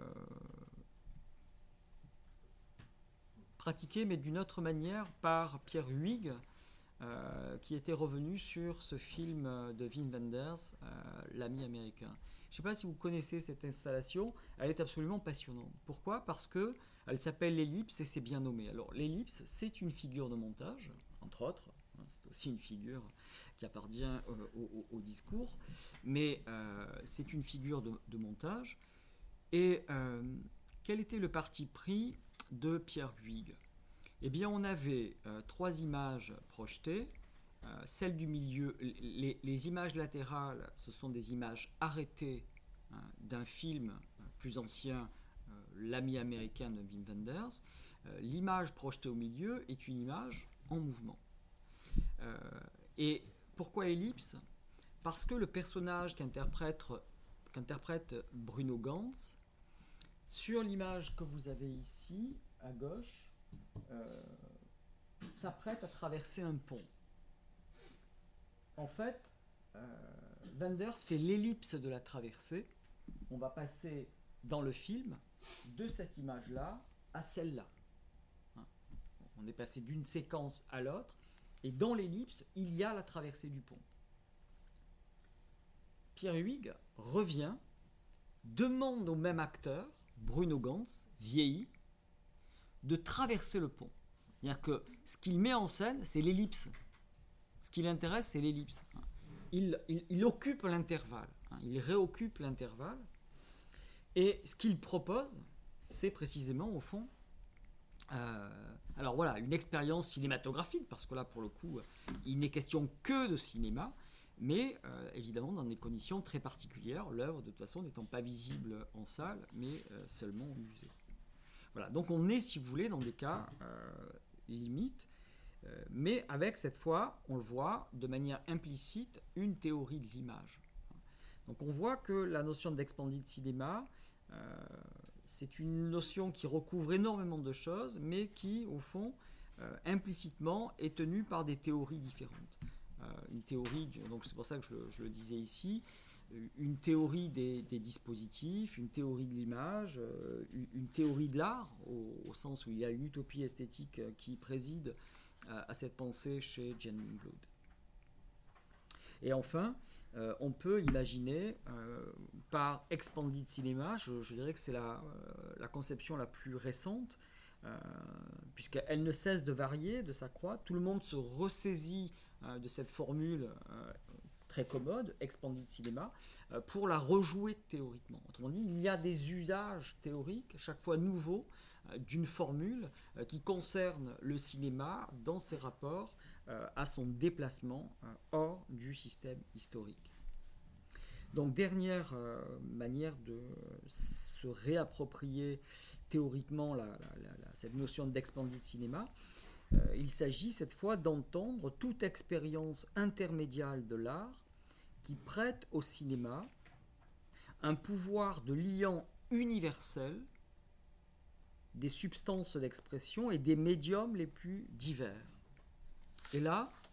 pratiqué, mais d'une autre manière, par Pierre Huyghe, qui était revenu sur ce film de Wim Wenders, L'ami américain. Je ne sais pas si vous connaissez cette installation, elle est absolument passionnante. Pourquoi ? Parce qu'elle s'appelle l'ellipse et c'est bien nommé. Alors l'ellipse, c'est une figure de montage, entre autres, c'est aussi une figure qui appartient au discours, mais c'est une figure de montage. Et quel était le parti pris de Pierre Huyghe ? Eh bien, on avait 3 images projetées. Celle du milieu, les images latérales, ce sont des images arrêtées d'un film plus ancien, L'ami américain de Wim Wenders. L'image projetée au milieu est une image en mouvement. Et pourquoi ellipse ? Parce que le personnage qu'interprète Bruno Ganz, sur l'image que vous avez ici, à gauche, s'apprête à traverser un pont. En fait, Wenders fait l'ellipse de la traversée. On va passer dans le film de cette image-là à celle-là. On est passé d'une séquence à l'autre, et dans l'ellipse, il y a la traversée du pont. Pierre Huyghe revient, demande au même acteur, Bruno Ganz, vieilli, de traverser le pont. C'est-à-dire que ce qu'il met en scène, c'est l'ellipse. Ce qui l'intéresse, c'est l'ellipse. Il occupe l'intervalle. Il réoccupe l'intervalle. Et ce qu'il propose, c'est précisément, au fond, alors voilà, une expérience cinématographique, parce que là, pour le coup, il n'est question que de cinéma, mais évidemment dans des conditions très particulières, l'œuvre, de toute façon, n'étant pas visible en salle, mais seulement au musée. Voilà, donc on est, si vous voulez, dans des cas limites, mais avec cette fois, on le voit, de manière implicite, une théorie de l'image. Donc on voit que la notion d'expanded cinéma, c'est une notion qui recouvre énormément de choses, mais qui, au fond, implicitement, est tenue par des théories différentes. Une théorie, donc c'est pour ça que je le disais ici, une théorie des dispositifs, une théorie de l'image, une théorie de l'art, au sens où il y a une utopie esthétique qui préside à cette pensée chez Jane Youngblood. Et enfin, on peut imaginer, par expanded cinéma, je dirais que c'est la conception la plus récente, puisqu'elle ne cesse de varier, de s'accroître. Tout le monde se ressaisit de cette formule très commode, expanded cinéma, pour la rejouer théoriquement. Autrement dit, il y a des usages théoriques, chaque fois nouveaux, d'une formule qui concerne le cinéma dans ses rapports à son déplacement hors du système historique. Donc, dernière manière de se réapproprier théoriquement cette notion d'expanded cinéma, il s'agit cette fois d'entendre toute expérience intermédiale de l'art qui prête au cinéma un pouvoir de liant universel des substances d'expression et des médiums les plus divers. Et là,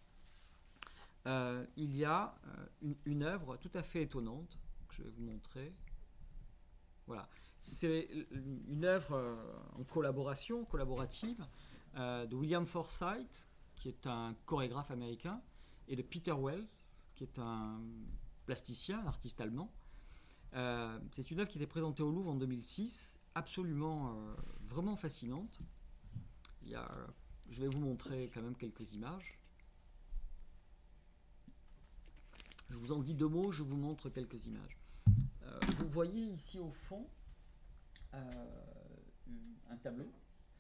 il y a une œuvre tout à fait étonnante que je vais vous montrer. Voilà, c'est une œuvre en collaborative de William Forsythe, qui est un chorégraphe américain, et de Peter Wells, qui est un plasticien, un artiste allemand. C'est une œuvre qui était présentée au Louvre en 2006, absolument, vraiment fascinante. Je vais vous montrer quand même quelques images. Je vous en dis 2 mots, je vous montre quelques images. Vous voyez ici au fond un tableau.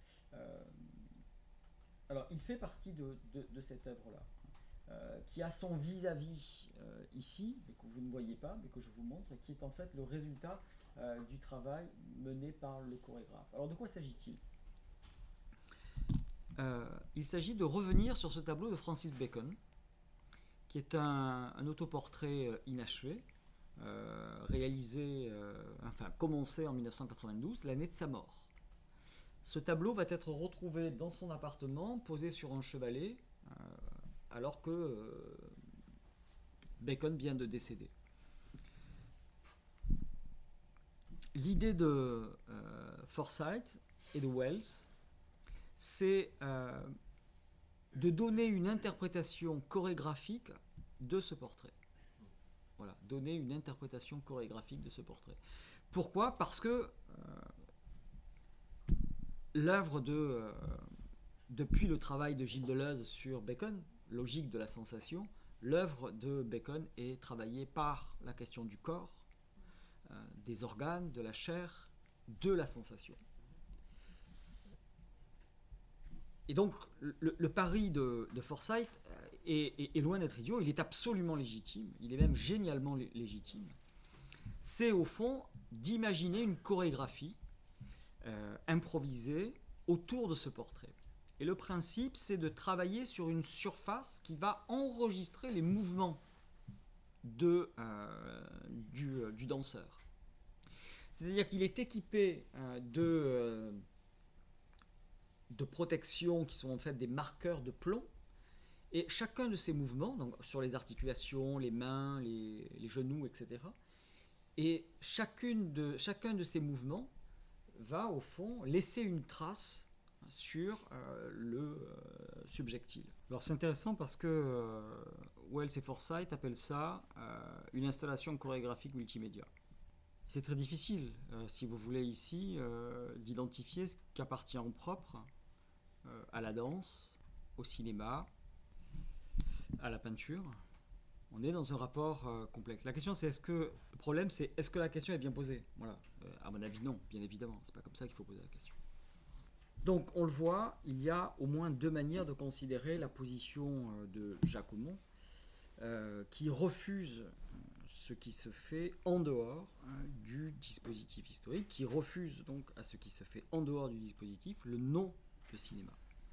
Alors, il fait partie de cette œuvre-là, qui a son vis-à-vis ici, mais que vous ne voyez pas, mais que je vous montre, et qui est en fait le résultat du travail mené par le chorégraphe. Alors, de quoi s'agit-il ? Il s'agit de revenir sur ce tableau de Francis Bacon, qui est un autoportrait inachevé, commencé en 1992, l'année de sa mort. Ce tableau va être retrouvé dans son appartement, posé sur un chevalet, alors que Bacon vient de décéder. L'idée de Forsythe et de Wells, c'est de donner une interprétation chorégraphique de ce portrait. Voilà, donner une interprétation chorégraphique de ce portrait. Pourquoi ? Parce que l'œuvre depuis le travail de Gilles Deleuze sur Bacon, logique de la sensation, l'œuvre de Bacon est travaillée par la question du corps, des organes, de la chair, de la sensation. Et donc, le pari de Forsythe est loin d'être idiot, il est absolument légitime, il est même génialement légitime. C'est au fond d'imaginer une chorégraphie improvisée autour de ce portrait. Et le principe, c'est de travailler sur une surface qui va enregistrer les mouvements du danseur. C'est-à-dire qu'il est équipé de protection qui sont en fait des marqueurs de plomb, et chacun de ces mouvements, donc sur les articulations, les mains, les genoux, etc., et chacun de ces mouvements va au fond laisser une trace sur le subjectile. Alors c'est intéressant parce que Wells et Forsythe appellent ça une installation chorégraphique multimédia. C'est très difficile, si vous voulez ici, d'identifier ce qui appartient en propre à la danse, au cinéma, à la peinture. On est dans un rapport complexe. La question, c'est le problème, c'est est-ce que la question est bien posée ? Voilà. À mon avis, non, bien évidemment. C'est pas comme ça qu'il faut poser la question. Donc, on le voit, il y a au moins 2 manières de considérer la position de Jacquemont, qui refuse ce qui se fait en dehors du dispositif historique, qui refuse donc à ce qui se fait en dehors du dispositif le nom de cinéma.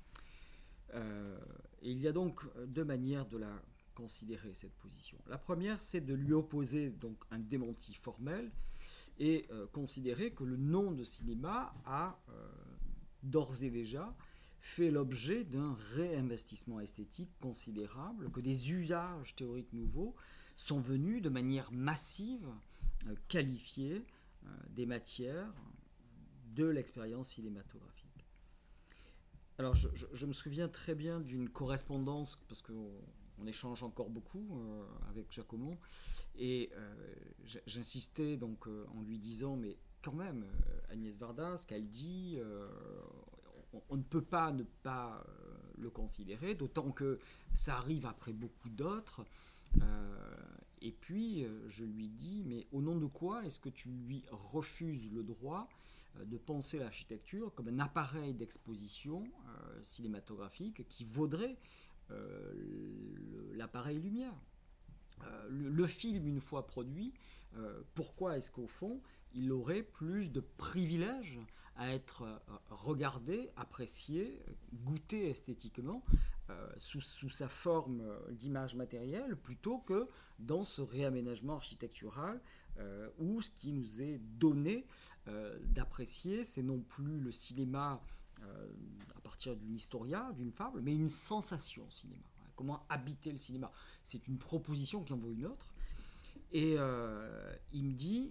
Et il y a donc 2 manières de la considérer, cette position. La première, c'est de lui opposer donc un démenti formel et considérer que le nom de cinéma a d'ores et déjà fait l'objet d'un réinvestissement esthétique considérable, que des usages théoriques nouveaux sont venus de manière massive qualifier des matières de l'expérience cinématographique. Alors, je me souviens très bien d'une correspondance, parce qu'on échange encore beaucoup avec Jacquemont, et j'insistais donc en lui disant, mais quand même, Agnès Varda, ce qu'elle dit, on ne peut pas ne pas le considérer, d'autant que ça arrive après beaucoup d'autres. Et puis, je lui dis, mais au nom de quoi est-ce que tu lui refuses le droit de penser l'architecture comme un appareil d'exposition cinématographique qui vaudrait l'appareil lumière. Le film, une fois produit, pourquoi est-ce qu'au fond, il aurait plus de privilèges à être regardé, apprécié, goûté esthétiquement sous sa forme d'image matérielle, plutôt que dans ce réaménagement architectural où ce qui nous est donné d'apprécier, c'est non plus le cinéma à partir d'une historia, d'une fable, mais une sensation cinéma, comment habiter le cinéma. C'est une proposition qui en vaut une autre. Et il me dit,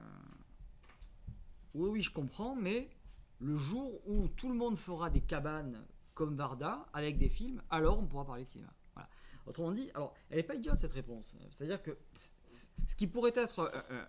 oui, je comprends, mais le jour où tout le monde fera des cabanes comme Varda, avec des films, alors on pourra parler de cinéma. Voilà. Autrement dit, alors, elle n'est pas idiote cette réponse. C'est-à-dire que ce qui pourrait être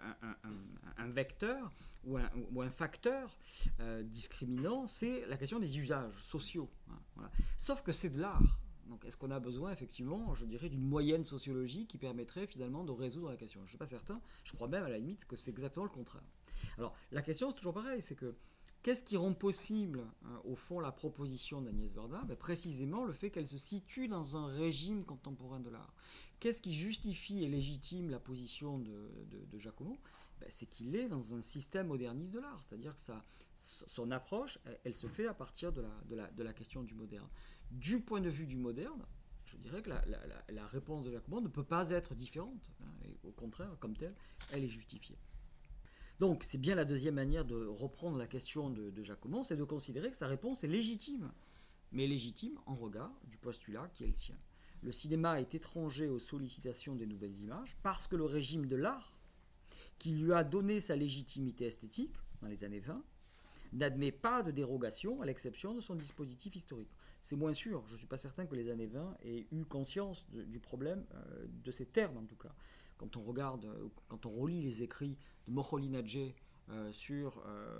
un vecteur ou un facteur discriminant, c'est la question des usages sociaux. Hein, voilà. Sauf que c'est de l'art. Donc est-ce qu'on a besoin effectivement, je dirais, d'une moyenne sociologie qui permettrait finalement de résoudre la question? Je ne suis pas certain, je crois même à la limite que c'est exactement le contraire. Alors la question c'est toujours pareil, c'est que qu'est-ce qui rend possible, au fond, la proposition d'Agnès Varda? Précisément le fait qu'elle se situe dans un régime contemporain de l'art. Qu'est-ce qui justifie et légitime la position de Giacomo? C'est qu'il est dans un système moderniste de l'art, c'est-à-dire que son approche, elle se fait à partir de la question du moderne. Du point de vue du moderne, je dirais que la réponse de Giacomo ne peut pas être différente. Et au contraire, comme telle, elle est justifiée. Donc, c'est bien la deuxième manière de reprendre la question de Giacomo, c'est de considérer que sa réponse est légitime, mais légitime en regard du postulat qui est le sien. Le cinéma est étranger aux sollicitations des nouvelles images parce que le régime de l'art, qui lui a donné sa légitimité esthétique dans les années 20, n'admet pas de dérogation à l'exception de son dispositif historique. C'est moins sûr, je ne suis pas certain que les années 20 aient eu conscience du problème, de ces termes en tout cas. Quand on relit les écrits de Moholy Nagy sur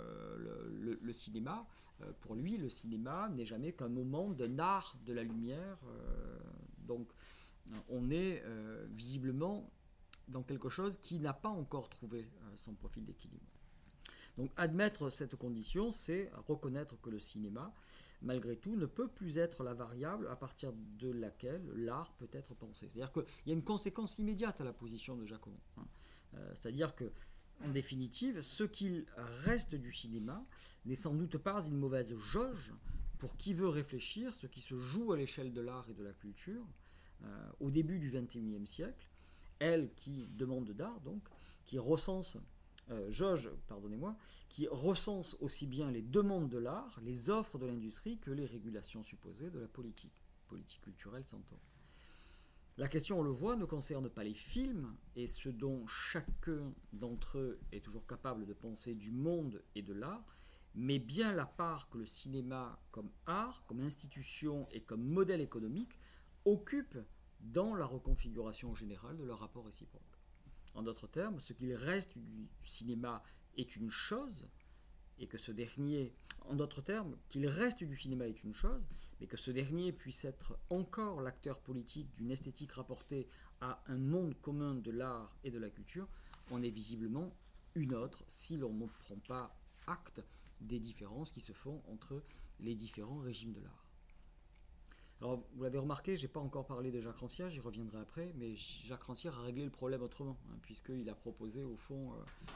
le cinéma, pour lui, le cinéma n'est jamais qu'un moment d'un art de la lumière. Donc, on est visiblement dans quelque chose qui n'a pas encore trouvé son profil d'équilibre. Donc, admettre cette condition, c'est reconnaître que le cinéma, malgré tout, ne peut plus être la variable à partir de laquelle l'art peut être pensé. C'est-à-dire qu'il y a une conséquence immédiate à la position de Giacomo. C'est-à-dire que, en définitive, ce qu'il reste du cinéma n'est sans doute pas une mauvaise jauge pour qui veut réfléchir ce qui se joue à l'échelle de l'art et de la culture au début du XXIe siècle. Elle qui demande d'art, donc, qui recense qui recense aussi bien les demandes de l'art, les offres de l'industrie, que les régulations supposées de la politique culturelle s'entend. La question, on le voit, ne concerne pas les films et ce dont chacun d'entre eux est toujours capable de penser du monde et de l'art, mais bien la part que le cinéma, comme art, comme institution et comme modèle économique, occupe dans la reconfiguration générale de leur rapport réciproque. En d'autres termes, ce qu'il reste du cinéma est une chose, et que ce dernier, en d'autres termes, qu'il reste du cinéma est une chose, mais que ce dernier puisse être encore l'acteur politique d'une esthétique rapportée à un monde commun de l'art et de la culture, en est visiblement une autre, si l'on ne prend pas acte des différences qui se font entre les différents régimes de l'art. Alors, vous l'avez remarqué, je n'ai pas encore parlé de Jacques Rancière, j'y reviendrai après, mais Jacques Rancière a réglé le problème autrement, puisqu'il a proposé, au fond,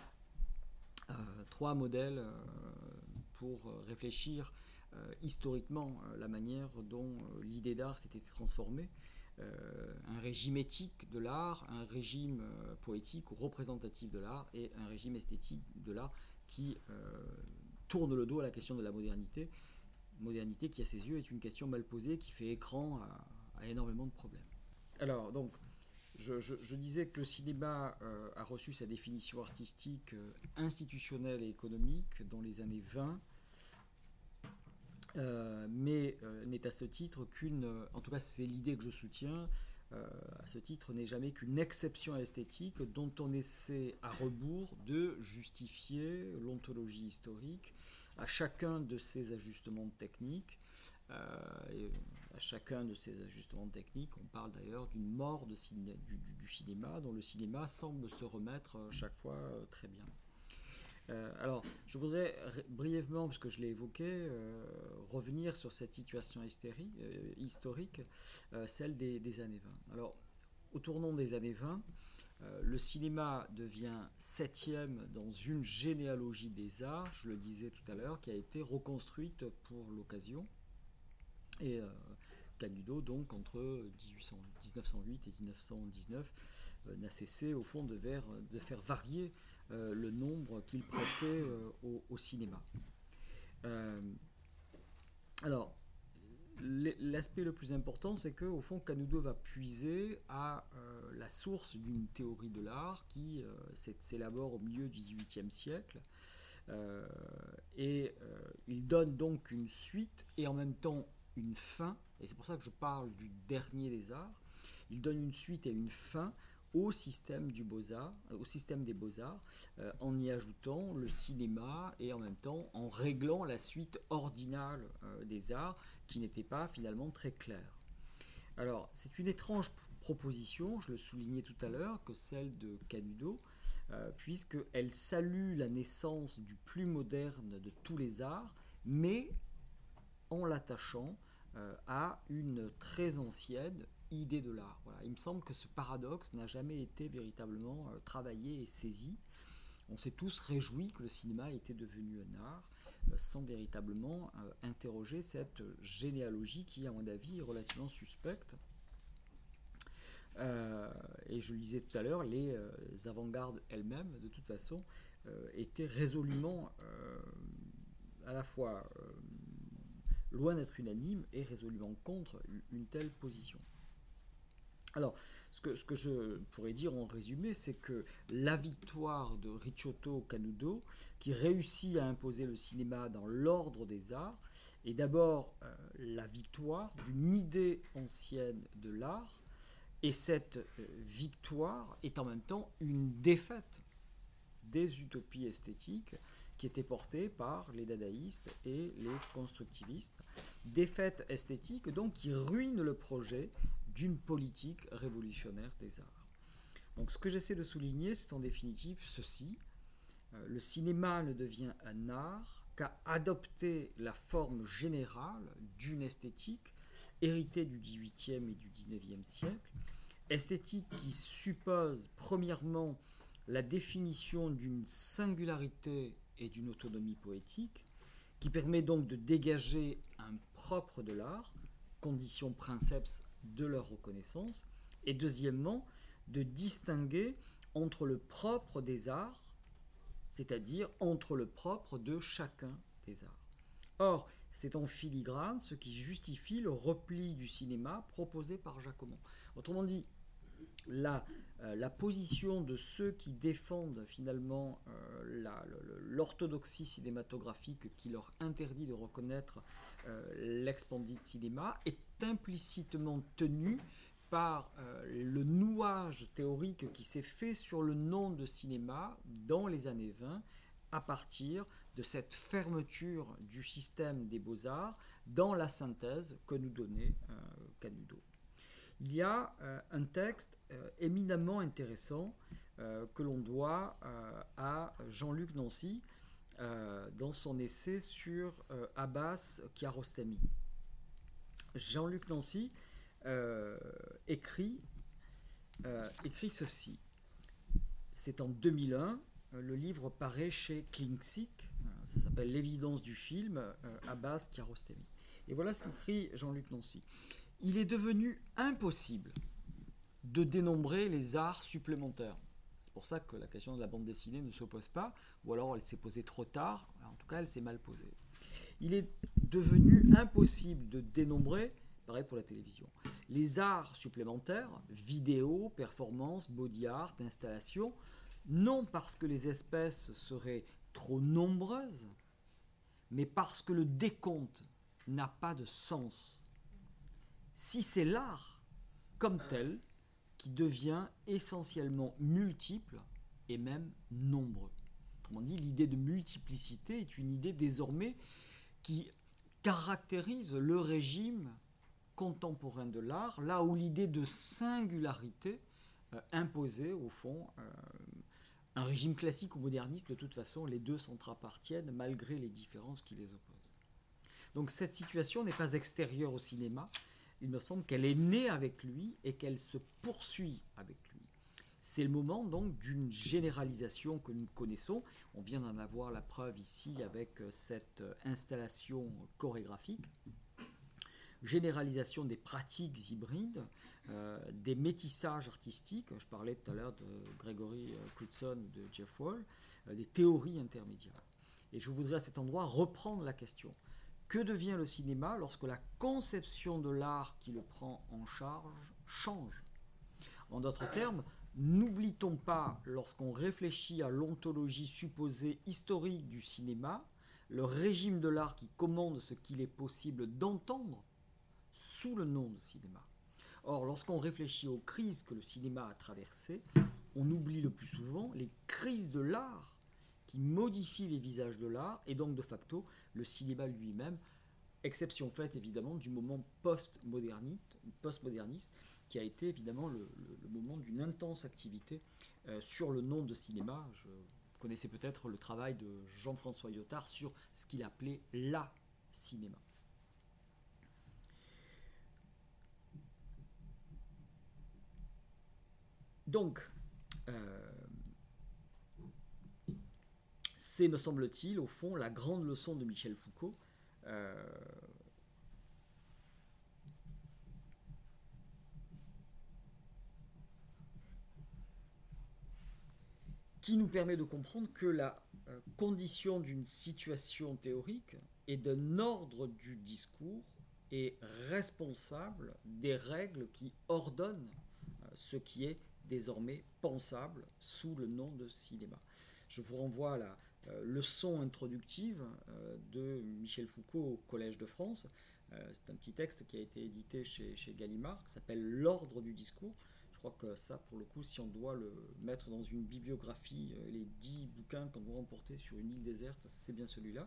3 modèles pour réfléchir historiquement la manière dont l'idée d'art s'était transformée. Un régime éthique de l'art, un régime poétique ou représentatif de l'art, et un régime esthétique de l'art qui tourne le dos à la question de la modernité qui, à ses yeux, est une question mal posée, qui fait écran à énormément de problèmes. Alors, donc, je disais que le cinéma a reçu sa définition artistique institutionnelle et économique dans les années 20, mais n'est à ce titre en tout cas c'est l'idée que je soutiens, à ce titre n'est jamais qu'une exception esthétique dont on essaie à rebours de justifier l'ontologie historique à chacun de ces ajustements techniques. À chacun de ces ajustements techniques, on parle d'ailleurs d'une mort du cinéma, dont le cinéma semble se remettre chaque fois très bien. Alors, je voudrais brièvement, parce que je l'ai évoqué, revenir sur cette situation historique, celle des années 20. Alors, au tournant des années 20, le cinéma devient 7e dans une généalogie des arts, je le disais tout à l'heure, qui a été reconstruite pour l'occasion. Et Canudo, donc, entre 1908 et 1919, n'a cessé, au fond, de faire varier le nombre qu'il prêtait au cinéma. Alors, l'aspect le plus important, c'est qu'au fond, Canudo va puiser à la source d'une théorie de l'art qui s'élabore au milieu du XVIIIe siècle. Il donne donc une suite et en même temps une fin, et c'est pour ça que je parle du dernier des arts. Il donne une suite et une fin au système du Beaux-Arts, au système des Beaux-Arts, en y ajoutant le cinéma et en même temps en réglant la suite ordinale des arts qui n'était pas finalement très claire. Alors, c'est une étrange proposition, je le soulignais tout à l'heure, que celle de Canudo, puisqu'elle salue la naissance du plus moderne de tous les arts, mais en l'attachant à une très ancienne idée de l'art. Voilà. Il me semble que ce paradoxe n'a jamais été véritablement travaillé et saisi. On s'est tous réjouis que le cinéma était devenu un art, sans véritablement interroger cette généalogie qui, à mon avis, est relativement suspecte. Et je le disais tout à l'heure, les avant-gardes elles-mêmes, de toute façon, étaient résolument à la fois loin d'être unanimes et résolument contre une telle position. Alors, ce que je pourrais dire en résumé, c'est que la victoire de Ricciotto Canudo, qui réussit à imposer le cinéma dans l'ordre des arts, est d'abord la victoire d'une idée ancienne de l'art, et cette victoire est en même temps une défaite des utopies esthétiques qui étaient portées par les dadaïstes et les constructivistes. Défaite esthétique donc qui ruine le projet d'une politique révolutionnaire des arts. Donc ce que j'essaie de souligner, c'est en définitive ceci. Le cinéma ne devient un art qu'à adopter la forme générale d'une esthétique héritée du XVIIIe et du XIXe siècle, esthétique qui suppose premièrement la définition d'une singularité et d'une autonomie poétique, qui permet donc de dégager un propre de l'art, condition princeps de leur reconnaissance, et deuxièmement, de distinguer entre le propre des arts, c'est-à-dire entre le propre de chacun des arts. Or, c'est en filigrane ce qui justifie le repli du cinéma proposé par Jacquemont. Autrement dit, la position de ceux qui défendent finalement l'orthodoxie cinématographique qui leur interdit de reconnaître l'expandit cinéma est implicitement tenue par le nouage théorique qui s'est fait sur le nom de cinéma dans les années 20 à partir de cette fermeture du système des beaux-arts dans la synthèse que nous donnait Canudo. Il y a un texte éminemment intéressant que l'on doit à Jean-Luc Nancy dans son essai sur Abbas Kiarostami. Jean-Luc Nancy écrit ceci. C'est en 2001, le livre paraît chez Klinksik, ça s'appelle L'évidence du film, Abbas Kiarostami. Et voilà ce qu'écrit Jean-Luc Nancy. Il est devenu impossible de dénombrer les arts supplémentaires. C'est pour ça que la question de la bande dessinée ne s'oppose pas, ou alors elle s'est posée trop tard, en tout cas elle s'est mal posée. Il est devenu impossible de dénombrer, pareil pour la télévision, les arts supplémentaires, vidéo, performance, body art, installation, non parce que les espèces seraient trop nombreuses, mais parce que le décompte n'a pas de sens. Si c'est l'art comme tel qui devient essentiellement multiple et même nombreux. Autrement dit, l'idée de multiplicité est une idée désormais qui caractérise le régime contemporain de l'art, là où l'idée de singularité imposait au fond un régime classique ou moderniste. De toute façon, les deux s'entr'appartiennent malgré les différences qui les opposent. Donc cette situation n'est pas extérieure au cinéma. Il me semble qu'elle est née avec lui et qu'elle se poursuit avec lui. C'est le moment donc d'une généralisation que nous connaissons. On vient d'en avoir la preuve ici avec cette installation chorégraphique. Généralisation des pratiques hybrides, des métissages artistiques. Je parlais tout à l'heure de Gregory Knudson, de Jeff Wall, des théories intermédiaires. Et je voudrais à cet endroit reprendre la question. Que devient le cinéma lorsque la conception de l'art qui le prend en charge change? En d'autres termes, n'oublie-t-on pas, lorsqu'on réfléchit à l'ontologie supposée historique du cinéma, le régime de l'art qui commande ce qu'il est possible d'entendre sous le nom de cinéma? Or, lorsqu'on réfléchit aux crises que le cinéma a traversées, on oublie le plus souvent les crises de l'art qui modifient les visages de l'art, et donc de facto le cinéma lui-même, exception faite évidemment du moment post-moderniste, qui a été évidemment le moment d'une intense activité sur le nom de cinéma. Vous connaissez peut-être le travail de Jean-François Lyotard sur ce qu'il appelait la cinéma. Donc, c'est, me semble-t-il, au fond, la grande leçon de Michel Foucault, qui nous permet de comprendre que la condition d'une situation théorique et d'un ordre du discours est responsable des règles qui ordonnent ce qui est désormais pensable sous le nom de cinéma. Je vous renvoie à la leçon introductive de Michel Foucault au Collège de France. C'est un petit texte qui a été édité chez Gallimard, qui s'appelle « L'ordre du discours ». Je crois que ça, pour le coup, si on doit le mettre dans une bibliographie, les 10 bouquins qu'on doit emporter sur une île déserte, c'est bien celui-là.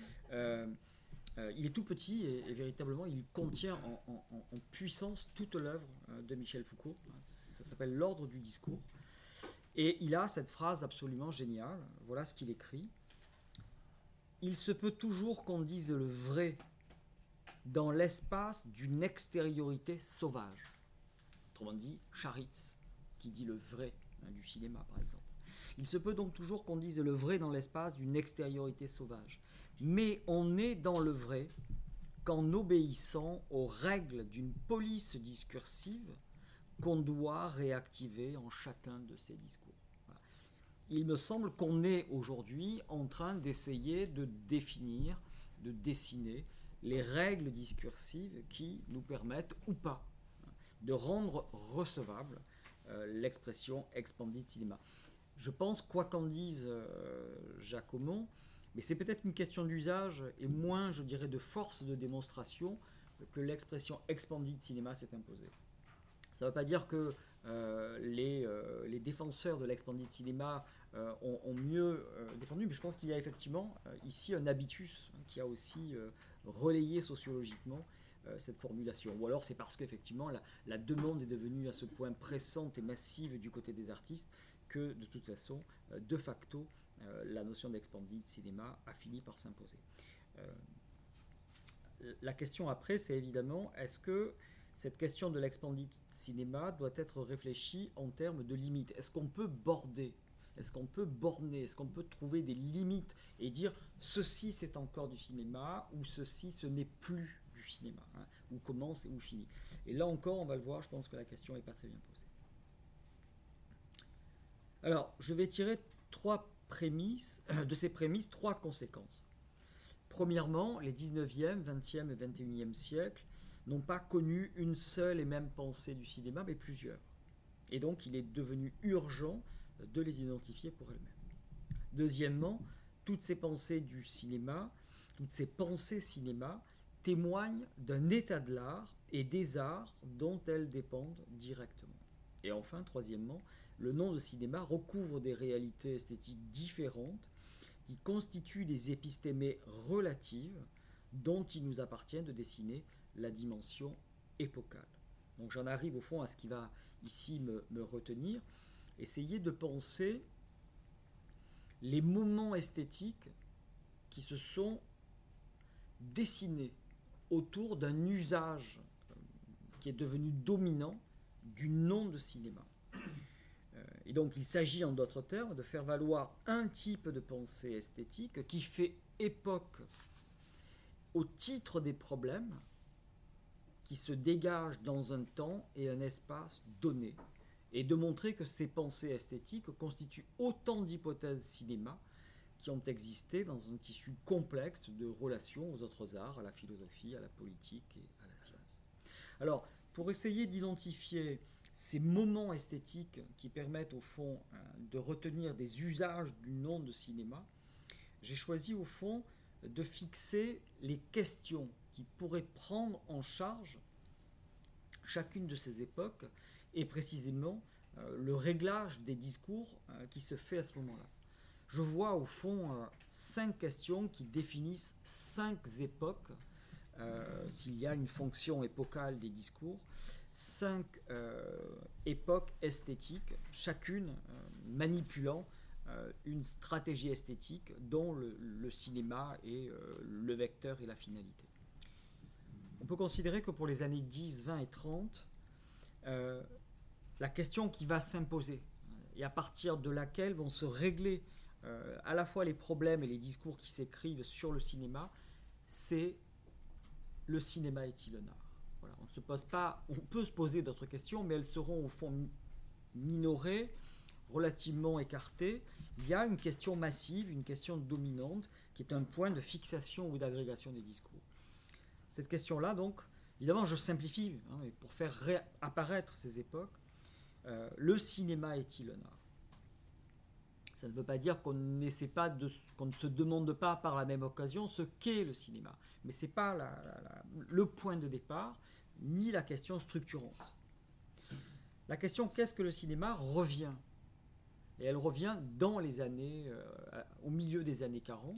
Il est tout petit et véritablement, il contient en puissance toute l'œuvre de Michel Foucault. Ça s'appelle « L'ordre du discours ». Et il a cette phrase absolument géniale. Voilà ce qu'il écrit. « Il se peut toujours qu'on dise le vrai dans l'espace d'une extériorité sauvage. » Autrement dit, Charitz, qui dit le vrai du cinéma, par exemple. Il se peut donc toujours qu'on dise le vrai dans l'espace d'une extériorité sauvage. Mais on est dans le vrai qu'en obéissant aux règles d'une police discursive qu'on doit réactiver en chacun de ces discours. Voilà. Il me semble qu'on est aujourd'hui en train d'essayer de définir, de dessiner les règles discursives qui nous permettent ou pas de rendre recevable l'expression expanded cinéma. Je pense, quoi qu'en dise Jacques Aumont, mais c'est peut-être une question d'usage et moins, je dirais, de force de démonstration que l'expression expanded cinéma s'est imposée. Ça ne veut pas dire que les défenseurs de l'expanded cinéma ont mieux défendu, mais je pense qu'il y a effectivement ici un habitus qui a aussi relayé sociologiquement cette formulation. Ou alors c'est parce qu'effectivement la demande est devenue à ce point pressante et massive du côté des artistes que de toute façon, de facto, la notion d'expanded cinéma a fini par s'imposer. La question après, c'est évidemment, est-ce que cette question de l'expanded cinéma doit être réfléchie en termes de limites? Est-ce qu'on peut border? Est-ce qu'on peut borner? Est-ce qu'on peut trouver des limites et dire ceci c'est encore du cinéma ou ceci ce n'est plus du cinéma, hein, où commence et où finit? Et là encore, on va le voir, je pense que la question n'est pas très bien posée. Alors, je vais tirer de ces prémices, trois conséquences. Premièrement, les 19e, 20e et 21e siècles n'ont pas connu une seule et même pensée du cinéma, mais plusieurs. Et donc, il est devenu urgent de les identifier pour elles-mêmes. Deuxièmement, toutes ces pensées du cinéma, toutes ces pensées cinéma, témoignent d'un état de l'art et des arts dont elles dépendent directement. Et enfin, troisièmement, le nom de cinéma recouvre des réalités esthétiques différentes qui constituent des épistémées relatives dont il nous appartient de dessiner la dimension épocale. Donc j'en arrive au fond à ce qui va ici me retenir, essayer de penser les moments esthétiques qui se sont dessinés autour d'un usage qui est devenu dominant du nom de cinéma. Et donc il s'agit en d'autres termes de faire valoir un type de pensée esthétique qui fait époque au titre des problèmes qui se dégagent dans un temps et un espace donné, et de montrer que ces pensées esthétiques constituent autant d'hypothèses cinéma qui ont existé dans un tissu complexe de relations aux autres arts, à la philosophie, à la politique et à la science. Alors, pour essayer d'identifier ces moments esthétiques qui permettent au fond de retenir des usages du nom de cinéma, j'ai choisi au fond de fixer les questions qui pourraient prendre en charge chacune de ces époques et précisément le réglage des discours qui se fait à ce moment-là. Je vois au fond 5 questions qui définissent 5 époques, s'il y a une fonction épocale des discours, 5 époques esthétiques, chacune manipulant une stratégie esthétique dont le cinéma est le vecteur et la finalité. On peut considérer que pour les années 10, 20 et 30, la question qui va s'imposer et à partir de laquelle vont se régler à la fois les problèmes et les discours qui s'écrivent sur le cinéma, c'est le cinéma est-il un art ? Voilà, on ne se pose pas, on peut se poser d'autres questions, mais elles seront au fond minorées, relativement écartées. Il y a une question massive, une question dominante, qui est un point de fixation ou d'agrégation des discours. Cette question-là, donc, évidemment, je simplifie, pour faire réapparaître ces époques, le cinéma est-il un art ? Ça ne veut pas dire qu'on n'essaie pas qu'on ne se demande pas par la même occasion ce qu'est le cinéma. Mais ce n'est pas le point de départ, ni la question structurante. La question qu'est-ce que le cinéma revient. Et elle revient dans les années, au milieu des années 40,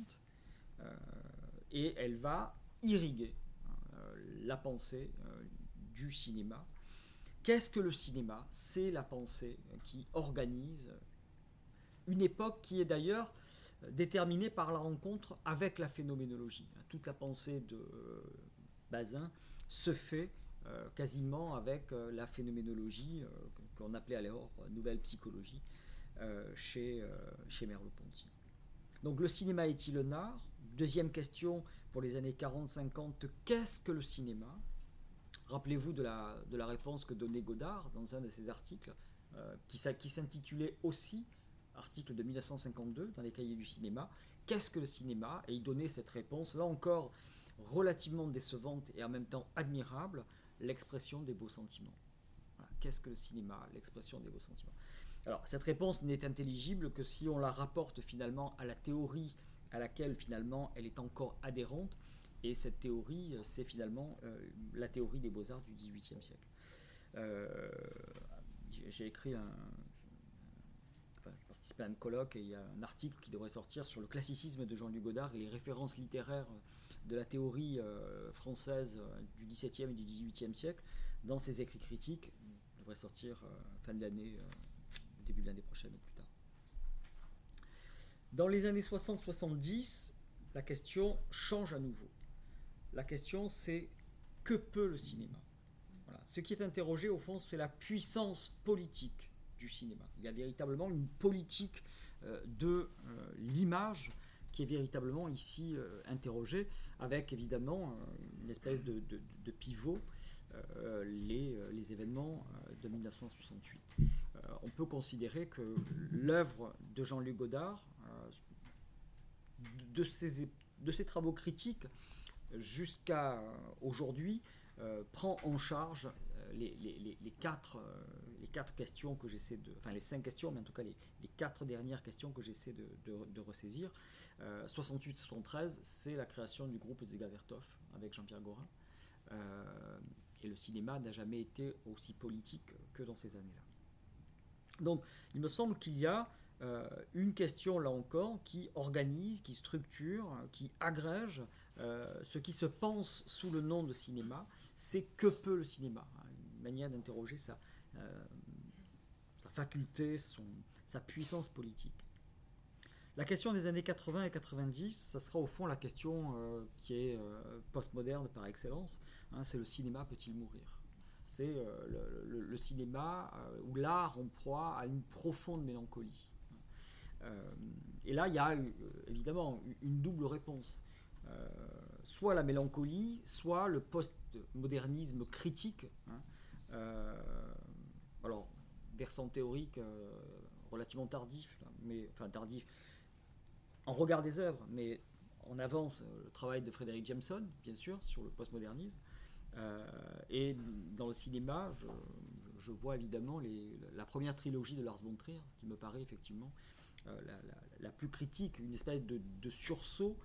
et elle va irriguer la pensée du cinéma. Qu'est-ce que le cinéma ? C'est la pensée qui organise une époque qui est d'ailleurs déterminée par la rencontre avec la phénoménologie. Toute la pensée de Bazin se fait quasiment avec la phénoménologie qu'on appelait alors nouvelle psychologie chez Merleau-Ponty. Donc le cinéma est-il un art ? Deuxième question pour les années 40-50, qu'est-ce que le cinéma ? Rappelez-vous de la réponse que donnait Godard dans un de ses articles qui s'intitulait aussi article de 1952 dans les cahiers du cinéma, qu'est-ce que le cinéma ? Et il donnait cette réponse, là encore relativement décevante et en même temps admirable, l'expression des beaux sentiments. Voilà. Qu'est-ce que le cinéma ? L'expression des beaux sentiments. Alors cette réponse n'est intelligible que si on la rapporte finalement à la théorie à laquelle finalement elle est encore adhérente, et cette théorie c'est finalement la théorie des beaux-arts du XVIIIe siècle. J'ai écrit je participais à un colloque et il y a un article qui devrait sortir sur le classicisme de Jean-Luc Godard et les références littéraires de la théorie française du XVIIe et du XVIIIe siècle dans ses écrits critiques. Il devrait sortir fin de l'année, début de l'année prochaine ou plus tard. Dans les années 60-70, la question change à nouveau. La question c'est que peut le cinéma ? Voilà. Ce qui est interrogé au fond c'est la puissance politique du cinéma. Il y a véritablement une politique de l'image qui est véritablement ici interrogée, avec évidemment une espèce de pivot, les événements de 1968. On peut considérer que l'œuvre de Jean-Luc Godard, de ses travaux critiques jusqu'à aujourd'hui, prend en charge les quatre questions que j'essaie de... Enfin, les 5 questions, mais en tout cas les 4 dernières questions que j'essaie de ressaisir. 68-73, c'est la création du groupe Zega-Vertov avec Jean-Pierre Gorin. Et le cinéma n'a jamais été aussi politique que dans ces années-là. Donc, il me semble qu'il y a une question, là encore, qui organise, qui structure, qui agrège ce qui se pense sous le nom de cinéma, c'est que peut le cinéma ? Une manière d'interroger sa faculté, sa puissance politique. La question des années 80 et 90, ça sera au fond la question qui est postmoderne par excellence. C'est le cinéma peut-il mourir ? C'est le cinéma où l'art en proie à une profonde mélancolie. Et là, il y a évidemment une double réponse. Soit la mélancolie, soit le postmodernisme critique. Alors, versant théorique relativement tardif, mais enfin tardif, en regard des œuvres, mais en avance le travail de Frederick Jameson, bien sûr, sur le postmodernisme. Et dans le cinéma, je vois évidemment la première trilogie de Lars von Trier, qui me paraît effectivement la plus critique, une espèce de sursaut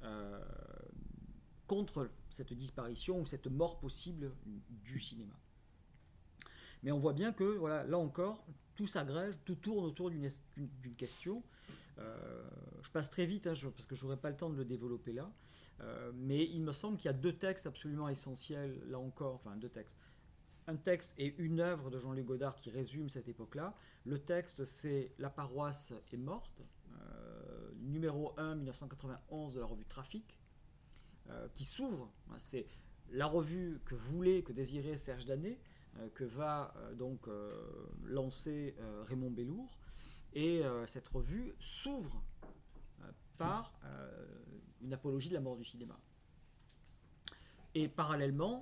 contre cette disparition ou cette mort possible du cinéma. Mais on voit bien que, voilà, là encore, tout s'agrège, tout tourne autour d'une question. Je passe très vite, parce que je n'aurai pas le temps de le développer là. Mais il me semble qu'il y a deux textes absolument essentiels, là encore, enfin deux textes. Un texte et une œuvre de Jean-Luc Godard qui résume cette époque-là. Le texte, c'est La paroisse est morte, numéro 1, 1991 de la revue Trafic, qui s'ouvre. C'est la revue que désirait Serge Danet, que va donc lancer Raymond Bellour. Et cette revue s'ouvre par une apologie de la mort du cinéma. Et parallèlement,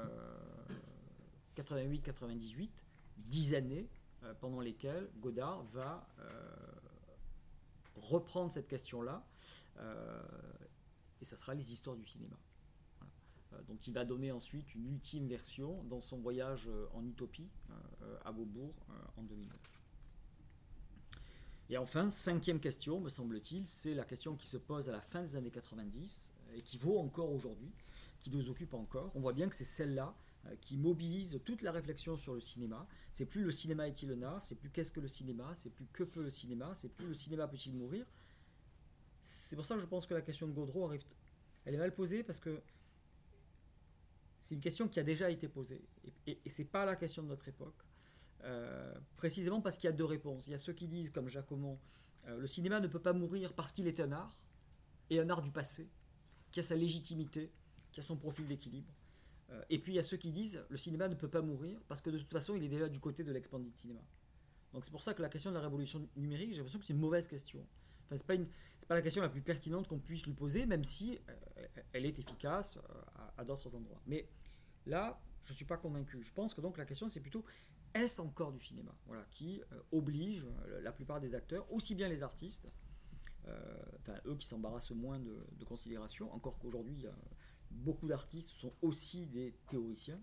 88-98, 10 années pendant lesquelles Godard va reprendre cette question-là, et ça sera les histoires du cinéma. Voilà. Dont il va donner ensuite une ultime version dans son voyage en utopie à Beaubourg en 2009. Et enfin, cinquième question, me semble-t-il, c'est la question qui se pose à la fin des années 90 et qui vaut encore aujourd'hui, qui nous occupe encore. On voit bien que c'est celle-là qui mobilise toute la réflexion sur le cinéma. C'est plus le cinéma est-il un art, c'est plus qu'est-ce que le cinéma, c'est plus que peut le cinéma, c'est plus le cinéma peut-il mourir. C'est pour ça que je pense que la question de Gaudreau elle est mal posée parce que c'est une question qui a déjà été posée et c'est pas la question de notre époque. Précisément parce qu'il y a deux réponses. Il y a ceux qui disent, comme Jacquemont, le cinéma ne peut pas mourir parce qu'il est un art, et un art du passé, qui a sa légitimité, qui a son profil d'équilibre. Et puis il y a ceux qui disent, le cinéma ne peut pas mourir parce que de toute façon, il est déjà du côté de l'expanded cinéma. Donc c'est pour ça que la question de la révolution numérique, j'ai l'impression que c'est une mauvaise question. Enfin, c'est pas la question la plus pertinente qu'on puisse lui poser, même si elle est efficace à d'autres endroits. Mais là, je ne suis pas convaincu. Je pense que donc la question, c'est plutôt est-ce encore du cinéma, voilà, qui oblige la plupart des acteurs, aussi bien les artistes, eux qui s'embarrassent moins de considération, encore qu'aujourd'hui, beaucoup d'artistes sont aussi des théoriciens.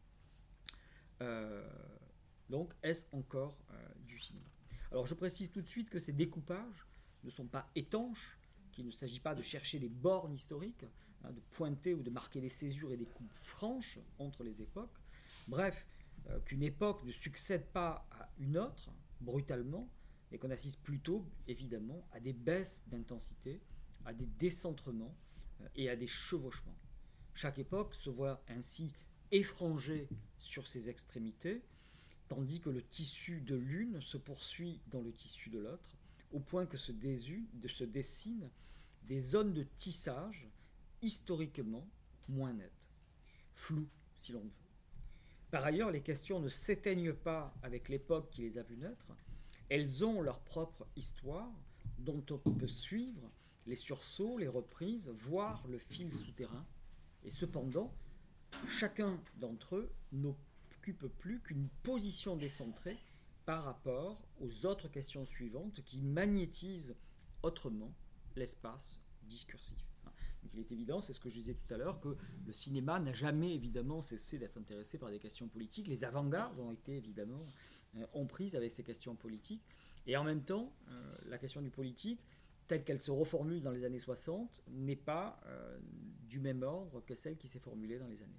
Donc, est-ce encore du cinéma? Alors, je précise tout de suite que ces découpages ne sont pas étanches, qu'il ne s'agit pas de chercher des bornes historiques, de pointer ou de marquer des césures et des coupes franches entre les époques. Bref, qu'une époque ne succède pas à une autre, brutalement, et qu'on assiste plutôt, évidemment, à des baisses d'intensité, à des décentrements et à des chevauchements. Chaque époque se voit ainsi effrangée sur ses extrémités, tandis que le tissu de l'une se poursuit dans le tissu de l'autre, au point que se dessinent des zones de tissage historiquement moins nettes, floues si l'on veut. Par ailleurs, les questions ne s'éteignent pas avec l'époque qui les a vues naître, elles ont leur propre histoire dont on peut suivre les sursauts, les reprises, voire le fil souterrain, et cependant, chacun d'entre eux n'occupe plus qu'une position décentrée par rapport aux autres questions suivantes qui magnétisent autrement l'espace discursif. Donc il est évident, c'est ce que je disais tout à l'heure, que le cinéma n'a jamais évidemment cessé d'être intéressé par des questions politiques. Les avant-gardes ont été évidemment en prise avec ces questions politiques. Et en même temps, la question du politique, telle qu'elle se reformule dans les années 60, n'est pas du même ordre que celle qui s'est formulée dans les années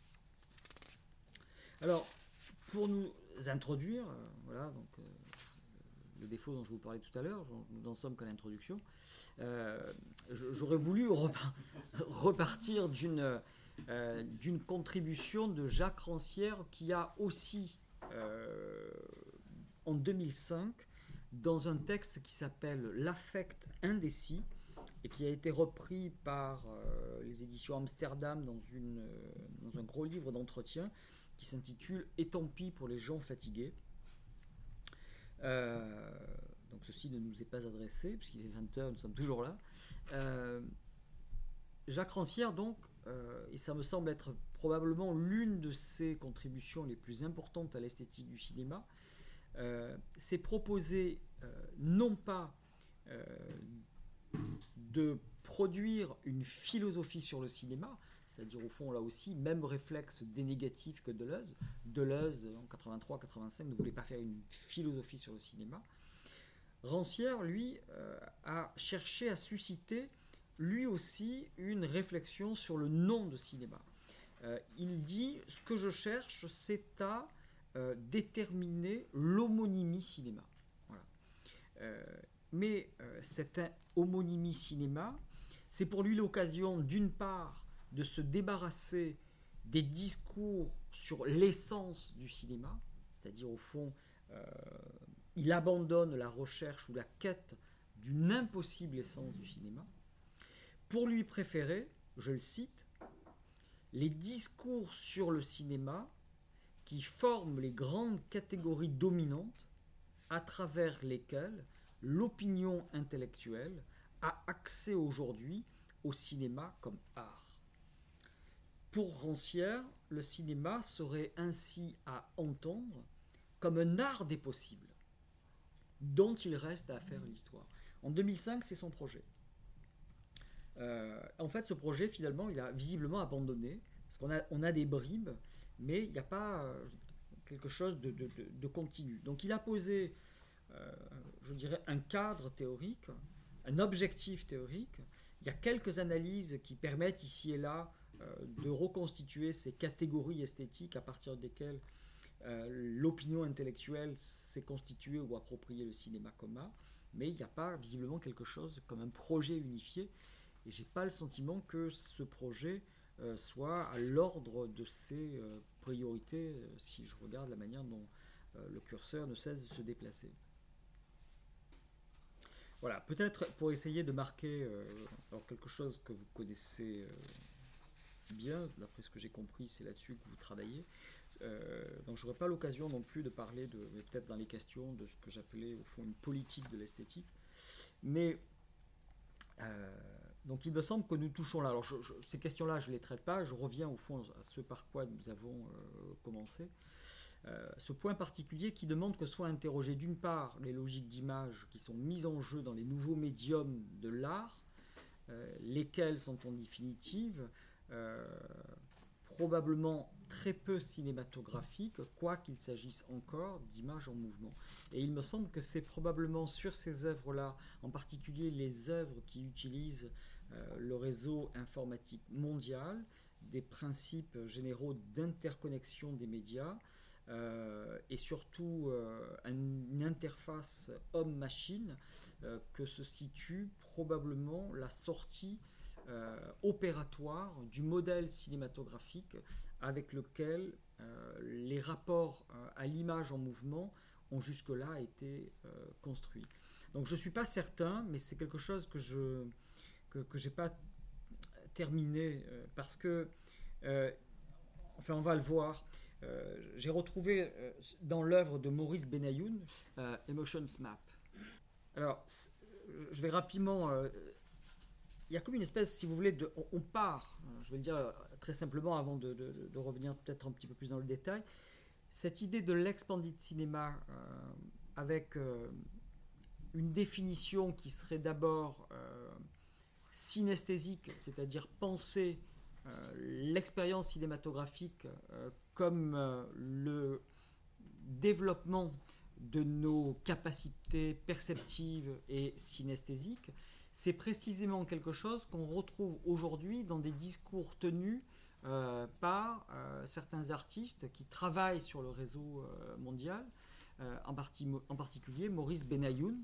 20. Alors, pour nous introduire, voilà, donc le défaut dont je vous parlais tout à l'heure, nous n'en sommes qu'à l'introduction, j'aurais voulu repartir d'une contribution de Jacques Rancière qui a aussi, en 2005, dans un texte qui s'appelle L'affect indécis, et qui a été repris par les éditions Amsterdam dans un gros livre d'entretien qui s'intitule « Et tant pis pour les gens fatigués ». Donc ceci ne nous est pas adressé, puisqu'il est 20h, nous sommes toujours là. Jacques Rancière, donc, et ça me semble être probablement l'une de ses contributions les plus importantes à l'esthétique du cinéma, s'est proposé non pas de produire une philosophie sur le cinéma, c'est-à-dire au fond là aussi, même réflexe dénégatif que Deleuze. Deleuze, en 83-85, ne voulait pas faire une philosophie sur le cinéma. Rancière, lui, a cherché à susciter, lui aussi, une réflexion sur le nom de cinéma. Il dit, ce que je cherche, c'est à déterminer l'homonymie cinéma. Voilà. Mais cette homonymie cinéma, c'est pour lui l'occasion, d'une part, de se débarrasser des discours sur l'essence du cinéma, c'est-à-dire au fond, il abandonne la recherche ou la quête d'une impossible essence du cinéma, pour lui préférer, je le cite, les discours sur le cinéma qui forment les grandes catégories dominantes à travers lesquelles l'opinion intellectuelle a accès aujourd'hui au cinéma comme art. Pour Rancière, le cinéma serait ainsi à entendre comme un art des possibles, dont il reste à faire l'histoire. En 2005, c'est son projet. En fait, ce projet, finalement, il a visiblement abandonné, parce qu'on a des bribes, mais il n'y a pas quelque chose de continu. Donc il a posé, je dirais, un cadre théorique, un objectif théorique. Il y a quelques analyses qui permettent ici et là de reconstituer ces catégories esthétiques à partir desquelles l'opinion intellectuelle s'est constituée ou appropriée le cinéma comme art, mais il n'y a pas visiblement quelque chose comme un projet unifié, et je n'ai pas le sentiment que ce projet soit à l'ordre de ses priorités, si je regarde la manière dont le curseur ne cesse de se déplacer. Voilà, peut-être pour essayer de marquer alors quelque chose que vous connaissez bien, d'après ce que j'ai compris, c'est là-dessus que vous travaillez. Donc je n'aurai pas l'occasion non plus de parler, mais peut-être dans les questions, de ce que j'appelais au fond une politique de l'esthétique. Mais donc il me semble que nous touchons là. Alors ces questions-là, je ne les traite pas. Je reviens au fond à ce par quoi nous avons commencé. Ce point particulier qui demande que soient interrogées d'une part les logiques d'image qui sont mises en jeu dans les nouveaux médiums de l'art, lesquels sont en définitive probablement très peu cinématographiques, quoiqu'il s'agisse encore d'images en mouvement. Et il me semble que c'est probablement sur ces œuvres-là, en particulier les œuvres qui utilisent le réseau informatique mondial, des principes généraux d'interconnexion des médias, et surtout une interface homme-machine, que se situe probablement la sortie opératoire du modèle cinématographique avec lequel les rapports à l'image en mouvement ont jusque-là été construits. Donc je ne suis pas certain, mais c'est quelque chose que je n'ai pas terminé parce que, enfin on va le voir, j'ai retrouvé dans l'œuvre de Maurice Benayoun Emotions Map. Alors je vais rapidement... il y a comme une espèce, si vous voulez, on part, je vais le dire très simplement avant de revenir peut-être un petit peu plus dans le détail, cette idée de l'expanded cinéma avec une définition qui serait d'abord synesthésique, c'est-à-dire penser l'expérience cinématographique comme le développement de nos capacités perceptives et synesthésiques, c'est précisément quelque chose qu'on retrouve aujourd'hui dans des discours tenus par certains artistes qui travaillent sur le réseau mondial, en particulier Maurice Benayoun,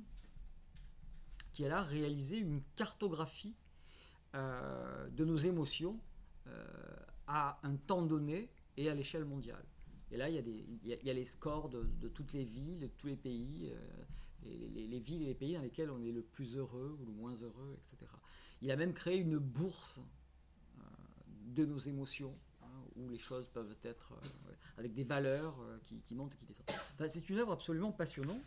qui a réalisé une cartographie de nos émotions à un temps donné et à l'échelle mondiale. Et là, il y a les scores de toutes les villes, de tous les pays, les villes et les pays dans lesquels on est le plus heureux ou le moins heureux, etc. Il a même créé une bourse de nos émotions, où les choses peuvent être avec des valeurs qui montent et qui descendent. Enfin, c'est une œuvre absolument passionnante.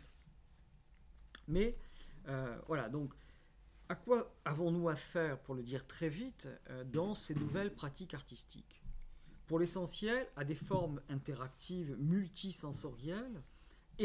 Mais voilà, donc à quoi avons-nous affaire, pour le dire très vite, dans ces nouvelles pratiques artistiques ? Pour l'essentiel, à des formes interactives multisensorielles,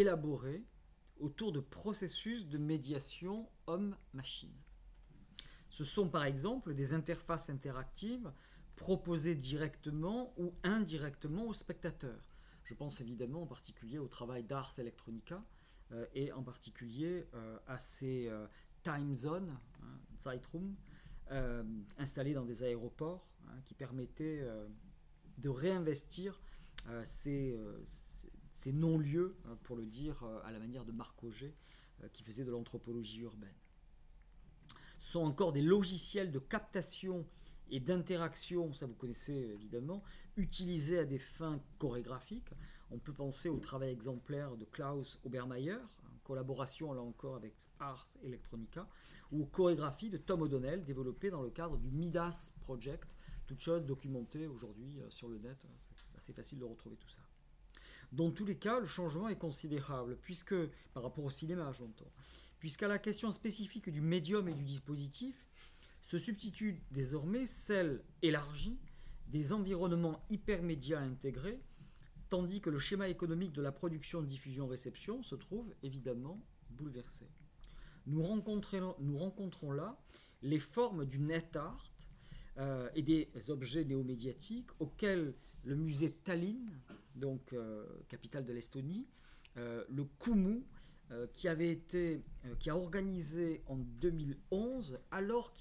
élaborées autour de processus de médiation homme-machine. Ce sont par exemple des interfaces interactives proposées directement ou indirectement aux spectateurs. Je pense évidemment en particulier au travail d'Ars Electronica et en particulier à ces time zones, Zeitraum, installés dans des aéroports qui permettaient de réinvestir ces non-lieux, pour le dire à la manière de Marc Auger, qui faisait de l'anthropologie urbaine. Ce sont encore des logiciels de captation et d'interaction, ça vous connaissez évidemment, utilisés à des fins chorégraphiques. On peut penser au travail exemplaire de Klaus Obermeier, en collaboration là encore avec Ars Electronica, ou aux chorégraphies de Tom O'Donnell développées dans le cadre du Midas Project, toute chose documentée aujourd'hui sur le net, c'est assez facile de retrouver tout ça. Dans tous les cas, le changement est considérable, puisque, par rapport au cinéma, j'entends, puisqu'à la question spécifique du médium et du dispositif, se substitue désormais celle élargie des environnements hypermédias intégrés, tandis que le schéma économique de la production, diffusion-réception se trouve évidemment bouleversé. Nous rencontrons là les formes du net art et des objets néomédiatiques auxquels le musée Tallinn, donc capitale de l'Estonie, le Kumu, qui a organisé en 2011, alors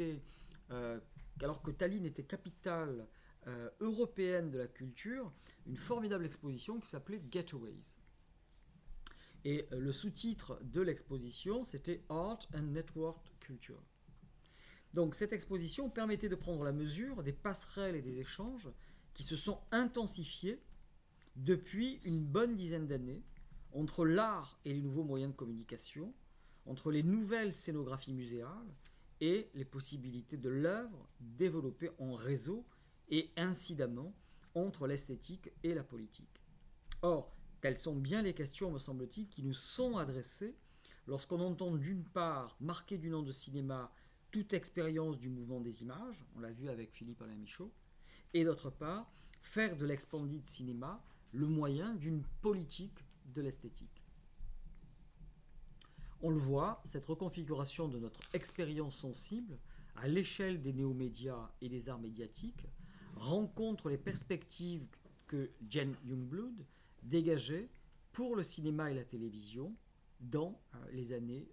que Tallinn était capitale européenne de la culture, une formidable exposition qui s'appelait Getaways. Et le sous-titre de l'exposition, c'était Art and Network Culture. Donc cette exposition permettait de prendre la mesure des passerelles et des échanges qui se sont intensifiés depuis une bonne dizaine d'années entre l'art et les nouveaux moyens de communication, entre les nouvelles scénographies muséales et les possibilités de l'œuvre développée en réseau et incidemment entre l'esthétique et la politique. Or, telles sont bien les questions, me semble-t-il, qui nous sont adressées lorsqu'on entend d'une part marquer du nom de cinéma toute expérience du mouvement des images, on l'a vu avec Philippe Alain Michaud, et d'autre part faire de l'expanded cinéma le moyen d'une politique de l'esthétique. On le voit, cette reconfiguration de notre expérience sensible à l'échelle des néomédias et des arts médiatiques rencontre les perspectives que Jane Youngblood dégageait pour le cinéma et la télévision dans les années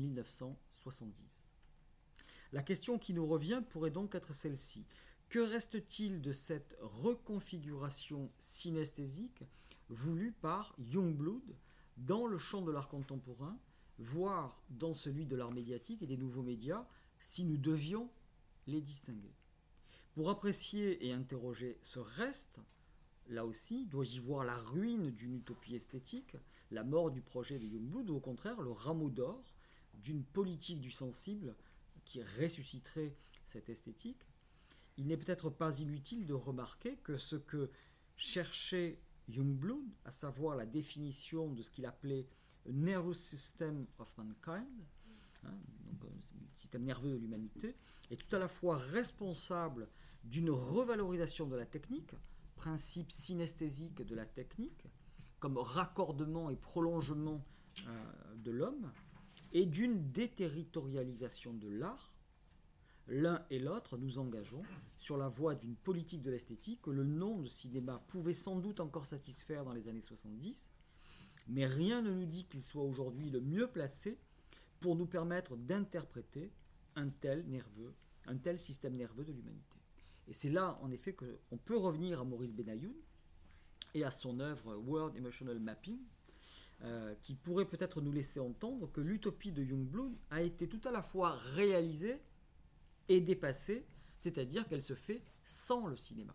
1970. La question qui nous revient pourrait donc être celle-ci. Que reste-t-il de cette reconfiguration synesthésique voulue par Youngblood dans le champ de l'art contemporain, voire dans celui de l'art médiatique et des nouveaux médias, si nous devions les distinguer? Pour apprécier et interroger ce reste, là aussi, dois-je y voir la ruine d'une utopie esthétique, la mort du projet de Youngblood, ou au contraire le rameau d'or d'une politique du sensible qui ressusciterait cette esthétique? Il n'est peut-être pas inutile de remarquer que ce que cherchait Youngblood, à savoir la définition de ce qu'il appelait « nervous system of mankind », donc un système nerveux de l'humanité, est tout à la fois responsable d'une revalorisation de la technique, principe synesthésique de la technique, comme raccordement et prolongement de l'homme, et d'une déterritorialisation de l'art. L'un et l'autre, nous engageons sur la voie d'une politique de l'esthétique que le nom de cinéma pouvait sans doute encore satisfaire dans les années 70, mais rien ne nous dit qu'il soit aujourd'hui le mieux placé pour nous permettre d'interpréter un tel système nerveux de l'humanité. Et c'est là, en effet, qu'on peut revenir à Maurice Benayoun et à son œuvre World Emotional Mapping, qui pourrait peut-être nous laisser entendre que l'utopie de Youngblood a été tout à la fois réalisée et dépassée, c'est-à-dire qu'elle se fait sans le cinéma.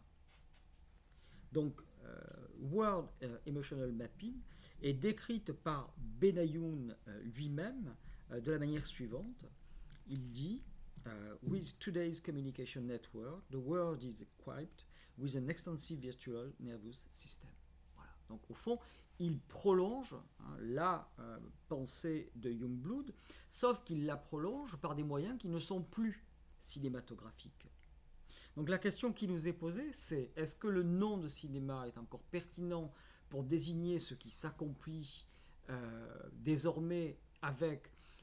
Donc, World Emotional Mapping est décrite par Benayoun lui-même de la manière suivante. Il dit With today's communication network, the world is equipped with an extensive virtual nervous system. Voilà. Donc, au fond, il prolonge la pensée de Youngblood, sauf qu'il la prolonge par des moyens qui ne sont plus cinématographique. Donc la question qui nous est posée, c'est est-ce que le nom de cinéma est encore pertinent pour désigner ce qui s'accomplit désormais avec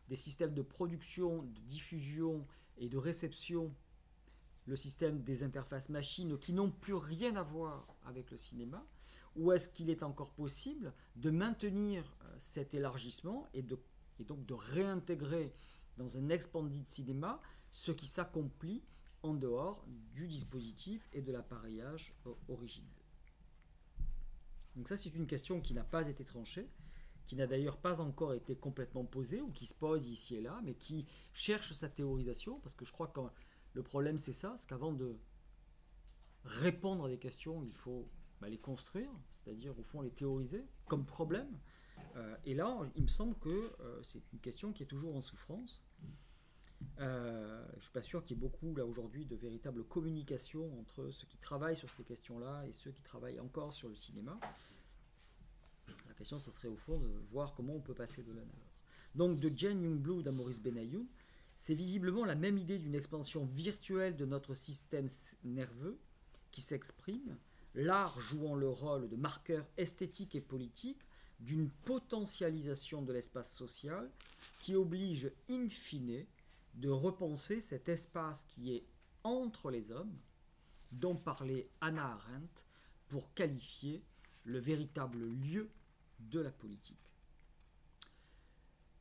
des systèmes de production, de diffusion et de réception, le système des interfaces machines qui n'ont plus rien à voir avec le cinéma, ou est-ce qu'il est encore possible de maintenir cet élargissement et donc de réintégrer dans un expanded cinéma ce qui s'accomplit en dehors du dispositif et de l'appareillage originel. Donc ça, c'est une question qui n'a pas été tranchée, qui n'a d'ailleurs pas encore été complètement posée, ou qui se pose ici et là, mais qui cherche sa théorisation, parce que je crois que le problème, c'est ça, c'est qu'avant de répondre à des questions, il faut les construire, c'est-à-dire au fond les théoriser comme problème. Et là, il me semble que c'est une question qui est toujours en souffrance. Je ne suis pas sûr qu'il y ait beaucoup là aujourd'hui de véritable communication entre ceux qui travaillent sur ces questions-là et ceux qui travaillent encore sur le cinéma. La question, ce serait au fond de voir comment on peut passer de l'un à l'autre. Donc de Jane Youngblood à Maurice Benayoun, c'est visiblement la même idée d'une expansion virtuelle de notre système nerveux qui s'exprime, l'art jouant le rôle de marqueur esthétique et politique d'une potentialisation de l'espace social qui oblige in fine de repenser cet espace qui est entre les hommes, dont parlait Hannah Arendt pour qualifier le véritable lieu de la politique.